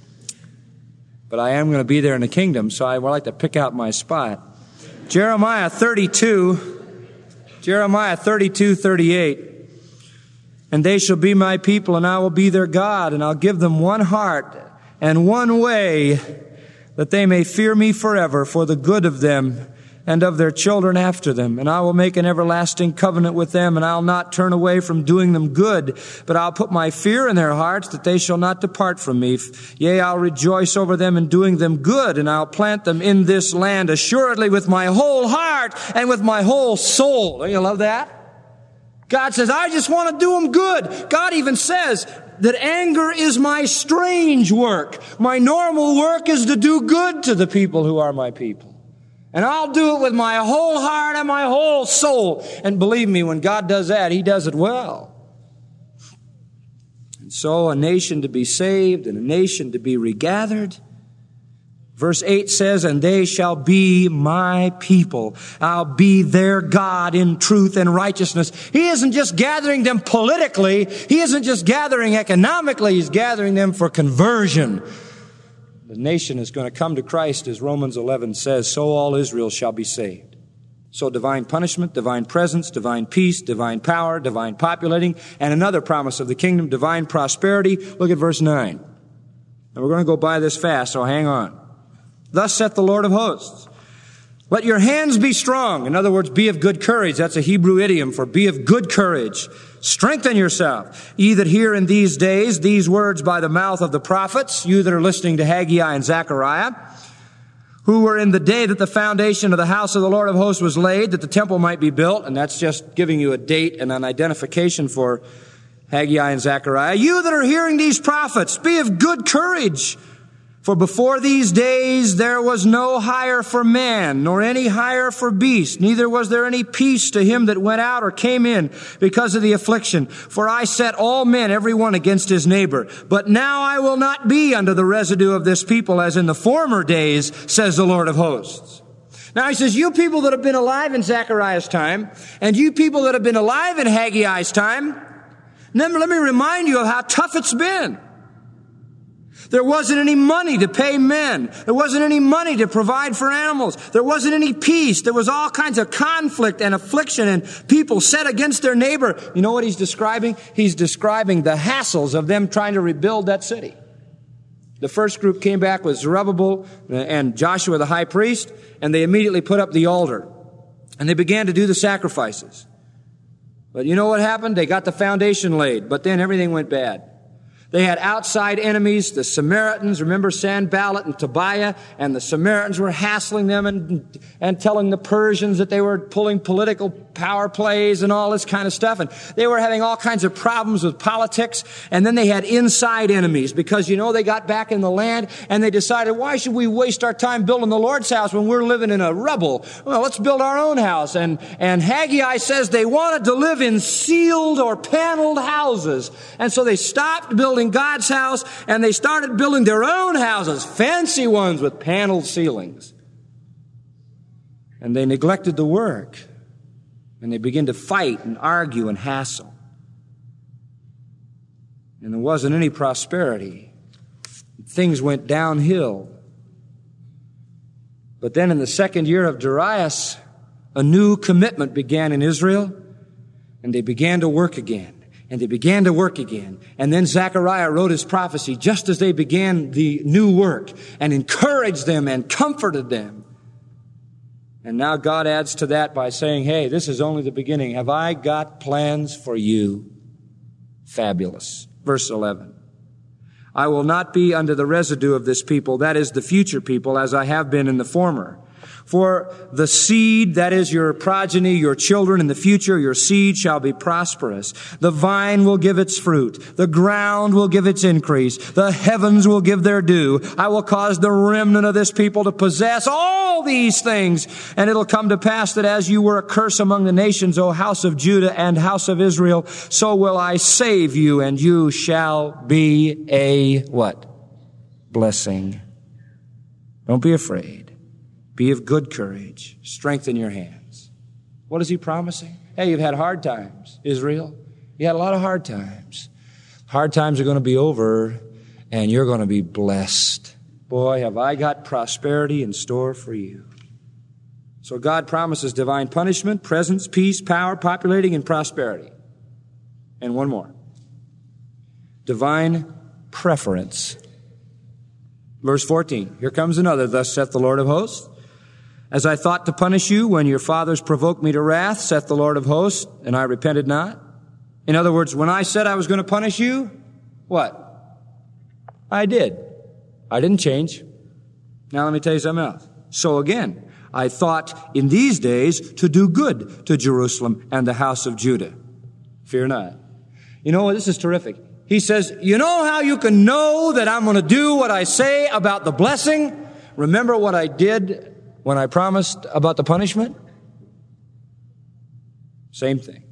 But I am going to be there in the kingdom, so I would like to pick out my spot. Jeremiah thirty-two, Jeremiah thirty-two, thirty-eight. And they shall be my people, and I will be their God, and I'll give them one heart and one way, that they may fear me forever for the good of them and of their children after them. And I will make an everlasting covenant with them, and I'll not turn away from doing them good, but I'll put my fear in their hearts, that they shall not depart from me. Yea, I'll rejoice over them in doing them good, and I'll plant them in this land assuredly with my whole heart and with my whole soul. Don't you love that? God says, I just want to do them good. God even says that anger is my strange work. My normal work is to do good to the people who are my people. And I'll do it with my whole heart and my whole soul. And believe me, when God does that, He does it well. And so a nation to be saved and a nation to be regathered. Verse eight says, and they shall be my people. I'll be their God in truth and righteousness. He isn't just gathering them politically. He isn't just gathering economically. He's gathering them for conversion. The nation is going to come to Christ, as Romans eleven says, so all Israel shall be saved. So divine punishment, divine presence, divine peace, divine power, divine populating, and another promise of the kingdom, divine prosperity. Look at verse nine. And we're going to go by this fast, so hang on. Thus saith the Lord of hosts, let your hands be strong. In other words, be of good courage. That's a Hebrew idiom for be of good courage. Strengthen yourself. Ye that hear in these days these words by the mouth of the prophets, you that are listening to Haggai and Zechariah, who were in the day that the foundation of the house of the Lord of hosts was laid, that the temple might be built. And that's just giving you a date and an identification for Haggai and Zechariah. You that are hearing these prophets, be of good courage. For before these days there was no hire for man, nor any hire for beast, neither was there any peace to him that went out or came in because of the affliction. For I set all men, every one against his neighbor. But now I will not be under the residue of this people as in the former days, says the Lord of hosts. Now he says, you people that have been alive in Zechariah's time, and you people that have been alive in Haggai's time, let me remind you of how tough it's been. There wasn't any money to pay men. There wasn't any money to provide for animals. There wasn't any peace. There was all kinds of conflict and affliction and people set against their neighbor. You know what he's describing? He's describing the hassles of them trying to rebuild that city. The first group came back with Zerubbabel and Joshua the high priest, and they immediately put up the altar. And they began to do the sacrifices. But you know what happened? They got the foundation laid, but then everything went bad. They had outside enemies, the Samaritans. Remember Sanballat and Tobiah? And the Samaritans were hassling them and, and telling the Persians that they were pulling political power plays and all this kind of stuff. And they were having all kinds of problems with politics. And then they had inside enemies because, you know, they got back in the land and they decided, why should we waste our time building the Lord's house when we're living in a rubble? Well, let's build our own house. And, and Haggai says they wanted to live in sealed or paneled houses. And so they stopped building God's house, and they started building their own houses, fancy ones with paneled ceilings. And they neglected the work. And they began to fight and argue and hassle. And there wasn't any prosperity. Things went downhill. But then in the second year of Darius, a new commitment began in Israel, and they began to work again. And they began to work again. And then Zechariah wrote his prophecy just as they began the new work and encouraged them and comforted them. And now God adds to that by saying, hey, this is only the beginning. Have I got plans for you? Fabulous. Verse eleven. I will not be under the residue of this people, that is the future people, as I have been in the former. For the seed, that is your progeny, your children in the future, your seed shall be prosperous. The vine will give its fruit. The ground will give its increase. The heavens will give their due. I will cause the remnant of this people to possess all these things. And it'll come to pass that as you were a curse among the nations, O house of Judah and house of Israel, so will I save you, and you shall be a what? Blessing. Don't be afraid. Be of good courage. Strengthen your hands. What is he promising? Hey, you've had hard times, Israel. You had a lot of hard times. Hard times are going to be over, and you're going to be blessed. Boy, have I got prosperity in store for you. So God promises divine punishment, presence, peace, power, populating, and prosperity. And one more. Divine preference. Verse fourteen. Here comes another. Thus saith the Lord of hosts. As I thought to punish you when your fathers provoked me to wrath, saith the Lord of hosts, and I repented not. In other words, when I said I was going to punish you, what? I did. I didn't change. Now let me tell you something else. So again, I thought in these days to do good to Jerusalem and the house of Judah. Fear not. You know what? This is terrific. He says, you know how you can know that I'm going to do what I say about the blessing? Remember what I did when I promised about the punishment? Same thing.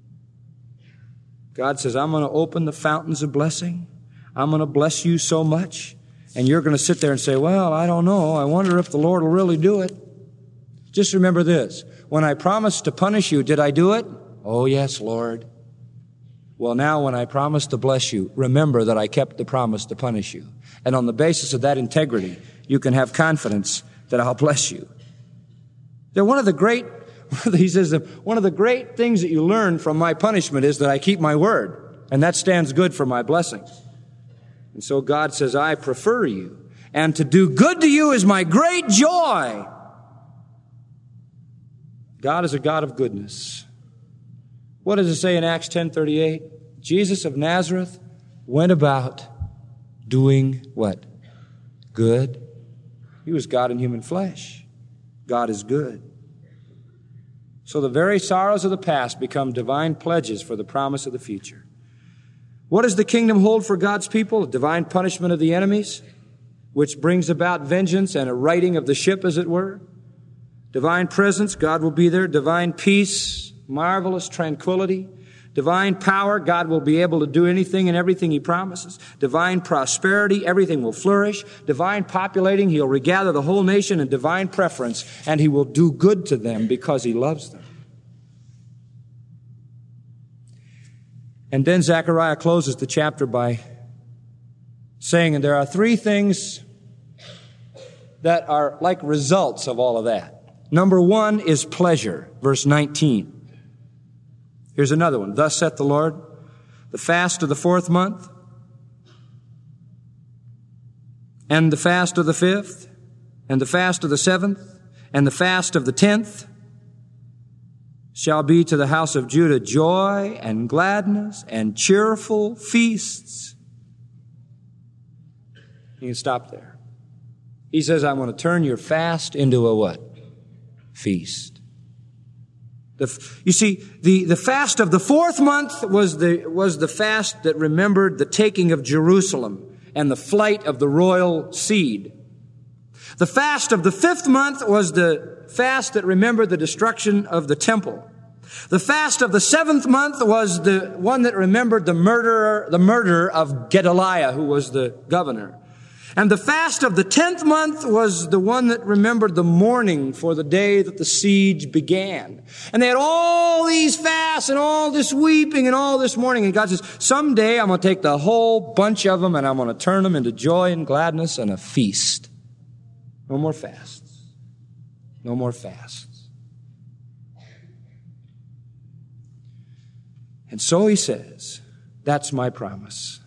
God says, I'm going to open the fountains of blessing. I'm going to bless you so much. And you're going to sit there and say, well, I don't know. I wonder if the Lord will really do it. Just remember this. When I promised to punish you, did I do it? Oh, yes, Lord. Well, now when I promised to bless you, remember that I kept the promise to punish you. And on the basis of that integrity, you can have confidence that I'll bless you. They're one of the great, he says, one of the great things that you learn from my punishment is that I keep my word. And that stands good for my blessing. And so God says, I prefer you. And to do good to you is my great joy. God is a God of goodness. What does it say in Acts ten thirty-eight? Jesus of Nazareth went about doing what? Good. He was God in human flesh. God is good. So the very sorrows of the past become divine pledges for the promise of the future. What does the kingdom hold for God's people? A divine punishment of the enemies, which brings about vengeance and a righting of the ship, as it were. Divine presence, God will be there. Divine peace, marvelous tranquility. Divine power, God will be able to do anything and everything He promises. Divine prosperity, everything will flourish. Divine populating, He'll regather the whole nation. And divine preference, and He will do good to them because He loves them. And then Zechariah closes the chapter by saying, and there are three things that are like results of all of that. Number one is pleasure, verse nineteen. Here's another one. Thus saith the Lord, the fast of the fourth month, and the fast of the fifth, and the fast of the seventh, and the fast of the tenth shall be to the house of Judah joy and gladness and cheerful feasts. You can stop there. He says, I'm going to turn your fast into a what? Feast. The, you see, the, the fast of the fourth month was the, was the fast that remembered the taking of Jerusalem and the flight of the royal seed. The fast of the fifth month was the fast that remembered the destruction of the temple. The fast of the seventh month was the one that remembered the murderer, the murder of Gedaliah, who was the governor. And the fast of the tenth month was the one that remembered the mourning for the day that the siege began. And they had all these fasts and all this weeping and all this mourning. And God says, someday I'm going to take the whole bunch of them and I'm going to turn them into joy and gladness and a feast. No more fasts. No more fasts. And so he says, that's my promise.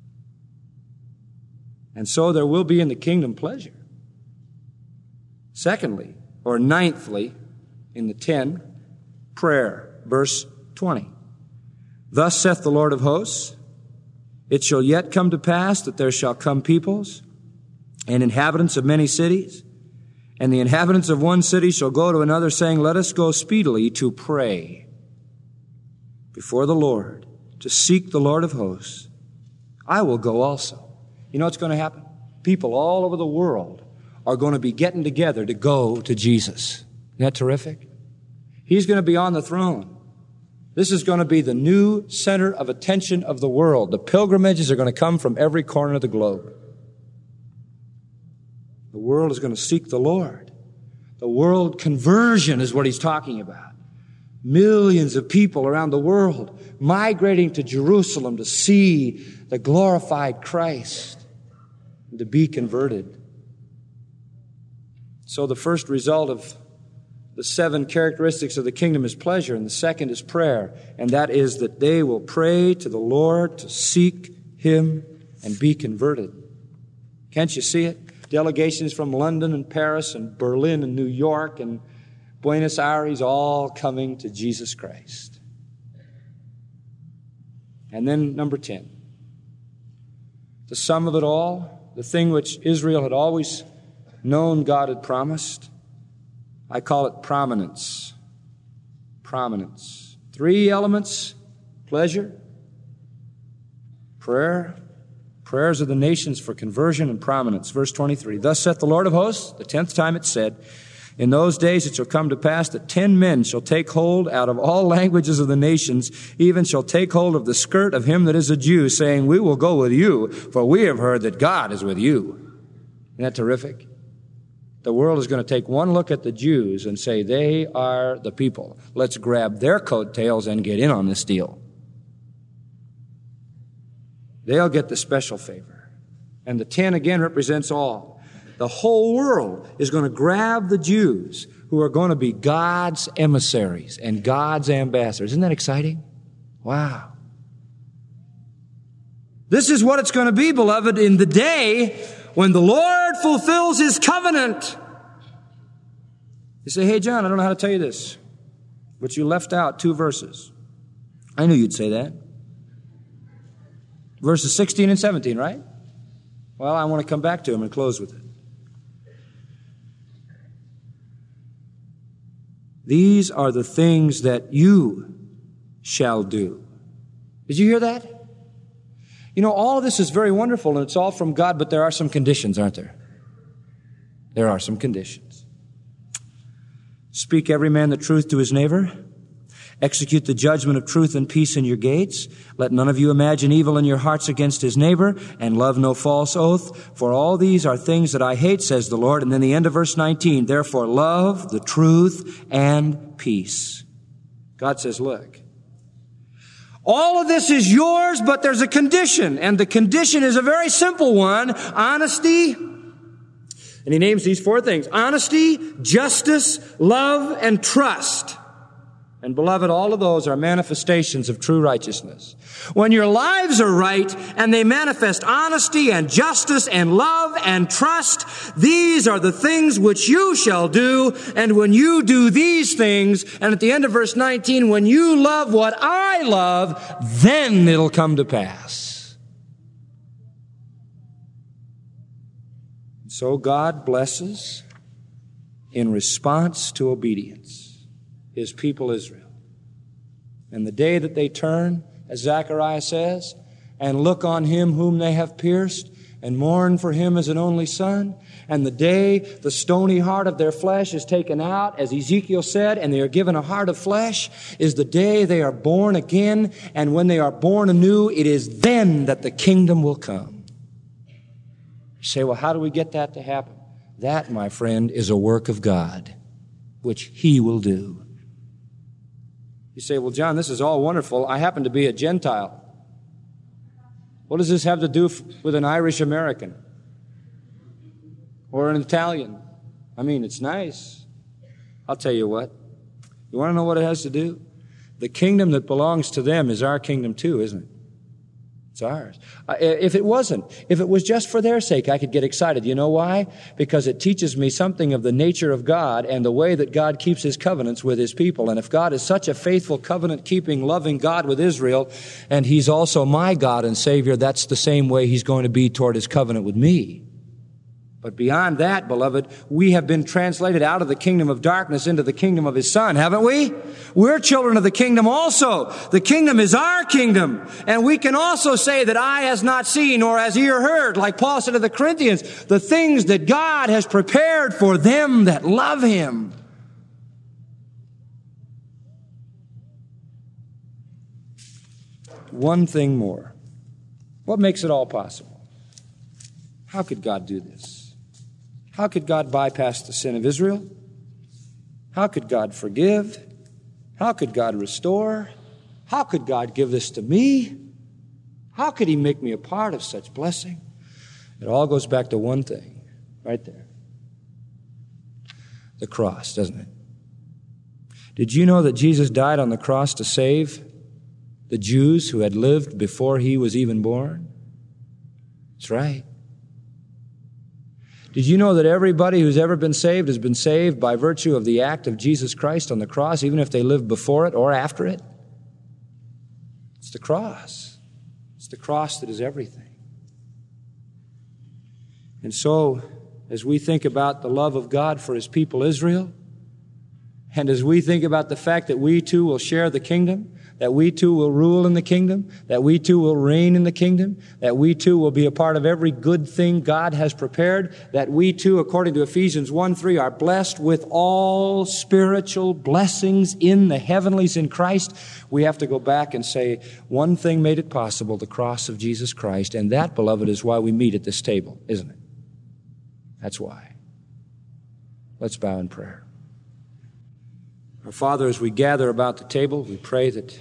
And so there will be in the kingdom pleasure. Secondly, or ninthly, in the ten, prayer, verse twenty. Thus saith the Lord of hosts, it shall yet come to pass that there shall come peoples and inhabitants of many cities, and the inhabitants of one city shall go to another, saying, let us go speedily to pray before the Lord, to seek the Lord of hosts. I will go also. You know what's going to happen? People all over the world are going to be getting together to go to Jesus. Isn't that terrific? He's going to be on the throne. This is going to be the new center of attention of the world. The pilgrimages are going to come from every corner of the globe. The world is going to seek the Lord. The world conversion is what he's talking about. Millions of people around the world migrating to Jerusalem to see the glorified Christ and to be converted. So the first result of the seven characteristics of the kingdom is pleasure, and the second is prayer, and that is that they will pray to the Lord to seek him and be converted. Can't you see it? Delegations from London and Paris and Berlin and New York and Buenos Aires all coming to Jesus Christ. And then number ten. The sum of it all, the thing which Israel had always known God had promised, I call it prominence. Prominence. Three elements: pleasure, prayer, prayers of the nations for conversion, and prominence. Verse twenty-three, thus saith the Lord of hosts, the tenth time it said, in those days it shall come to pass that ten men shall take hold out of all languages of the nations, even shall take hold of the skirt of him that is a Jew, saying, we will go with you, for we have heard that God is with you. Isn't that terrific? The world is going to take one look at the Jews and say, they are the people. Let's grab their coattails and get in on this deal. They'll get the special favor. And the ten again represents all. The whole world is going to grab the Jews who are going to be God's emissaries and God's ambassadors. Isn't that exciting? Wow. This is what it's going to be, beloved, in the day when the Lord fulfills his covenant. You say, hey, John, I don't know how to tell you this, but you left out two verses. I knew you'd say that. Verses sixteen and seventeen, right? Well, I want to come back to them and close with it. These are the things that you shall do. Did you hear that? You know, all of this is very wonderful, and it's all from God, but there are some conditions, aren't there? There are some conditions. Speak every man the truth to his neighbor. Execute the judgment of truth and peace in your gates. Let none of you imagine evil in your hearts against his neighbor, and love no false oath. For all these are things that I hate, says the Lord. And then the end of verse nineteen, therefore love the truth and peace. God says, look, all of this is yours, but there's a condition, and the condition is a very simple one: honesty. And he names these four things: honesty, justice, love, and trust. And beloved, all of those are manifestations of true righteousness. When your lives are right and they manifest honesty and justice and love and trust, these are the things which you shall do. And when you do these things, and at the end of verse nineteen, when you love what I love, then it'll come to pass. So God blesses in response to obedience his people Israel. And the day that they turn, as Zechariah says, and look on him whom they have pierced, and mourn for him as an only son, and the day the stony heart of their flesh is taken out, as Ezekiel said, and they are given a heart of flesh, is the day they are born again. And when they are born anew, it is then that the kingdom will come. You say, well, how do we get that to happen? That, my friend, is a work of God, which He will do. You say, well, John, this is all wonderful. I happen to be a Gentile. What does this have to do with an Irish American or an Italian? I mean, it's nice. I'll tell you what. You want to know what it has to do? The kingdom that belongs to them is our kingdom too, isn't it? It's ours. Uh, if it wasn't, if it was just for their sake, I could get excited. You know why? Because it teaches me something of the nature of God and the way that God keeps His covenants with His people. And if God is such a faithful, covenant-keeping, loving God with Israel, and He's also my God and Savior, that's the same way He's going to be toward His covenant with me. But beyond that, beloved, we have been translated out of the kingdom of darkness into the kingdom of His Son, haven't we? We're children of the kingdom also. The kingdom is our kingdom. And we can also say that eye has not seen nor has ear heard, like Paul said to the Corinthians, the things that God has prepared for them that love Him. One thing more. What makes it all possible? How could God do this? How could God bypass the sin of Israel? How could God forgive? How could God restore? How could God give this to me? How could He make me a part of such blessing? It all goes back to one thing, right there. The cross, doesn't it? Did you know that Jesus died on the cross to save the Jews who had lived before He was even born? That's right. Did you know that everybody who's ever been saved has been saved by virtue of the act of Jesus Christ on the cross, even if they lived before it or after it? It's the cross. It's the cross that is everything. And so, as we think about the love of God for His people Israel, and as we think about the fact that we too will share the kingdom, that we too will rule in the kingdom, that we too will reign in the kingdom, that we too will be a part of every good thing God has prepared, that we too, according to Ephesians one three, are blessed with all spiritual blessings in the heavenlies in Christ, we have to go back and say, one thing made it possible, the cross of Jesus Christ, and that, beloved, is why we meet at this table, isn't it? That's why. Let's bow in prayer. Our Father, as we gather about the table, we pray that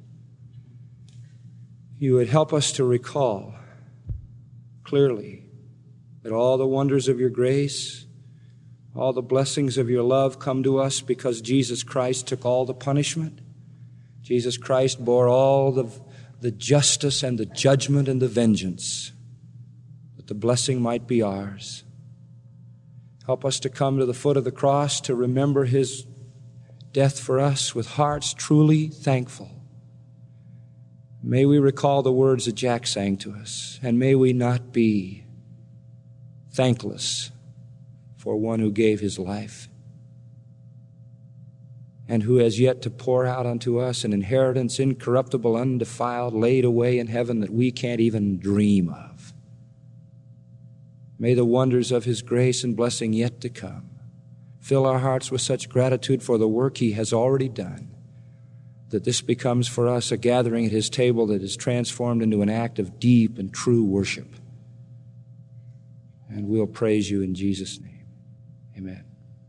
You would help us to recall clearly that all the wonders of Your grace, all the blessings of Your love come to us because Jesus Christ took all the punishment. Jesus Christ bore all the, the justice and the judgment and the vengeance, that the blessing might be ours. Help us to come to the foot of the cross to remember His death for us with hearts truly thankful. May we recall the words that Jack sang to us, and may we not be thankless for one who gave His life and who has yet to pour out unto us an inheritance incorruptible, undefiled, laid away in heaven that we can't even dream of. May the wonders of His grace and blessing yet to come fill our hearts with such gratitude for the work He has already done, that this becomes for us a gathering at His table that is transformed into an act of deep and true worship. And we'll praise You in Jesus' name. Amen.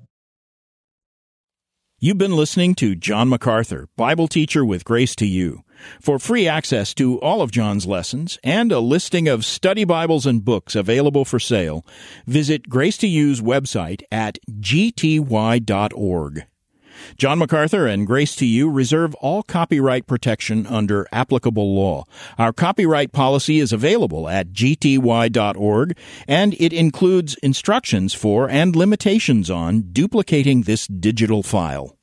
You've been listening to John MacArthur, Bible teacher with Grace to You. For free access to all of John's lessons and a listing of study Bibles and books available for sale, visit Grace to You's website at g t y dot org. John MacArthur and Grace to You reserve all copyright protection under applicable law. Our copyright policy is available at g t y dot org, and it includes instructions for and limitations on duplicating this digital file.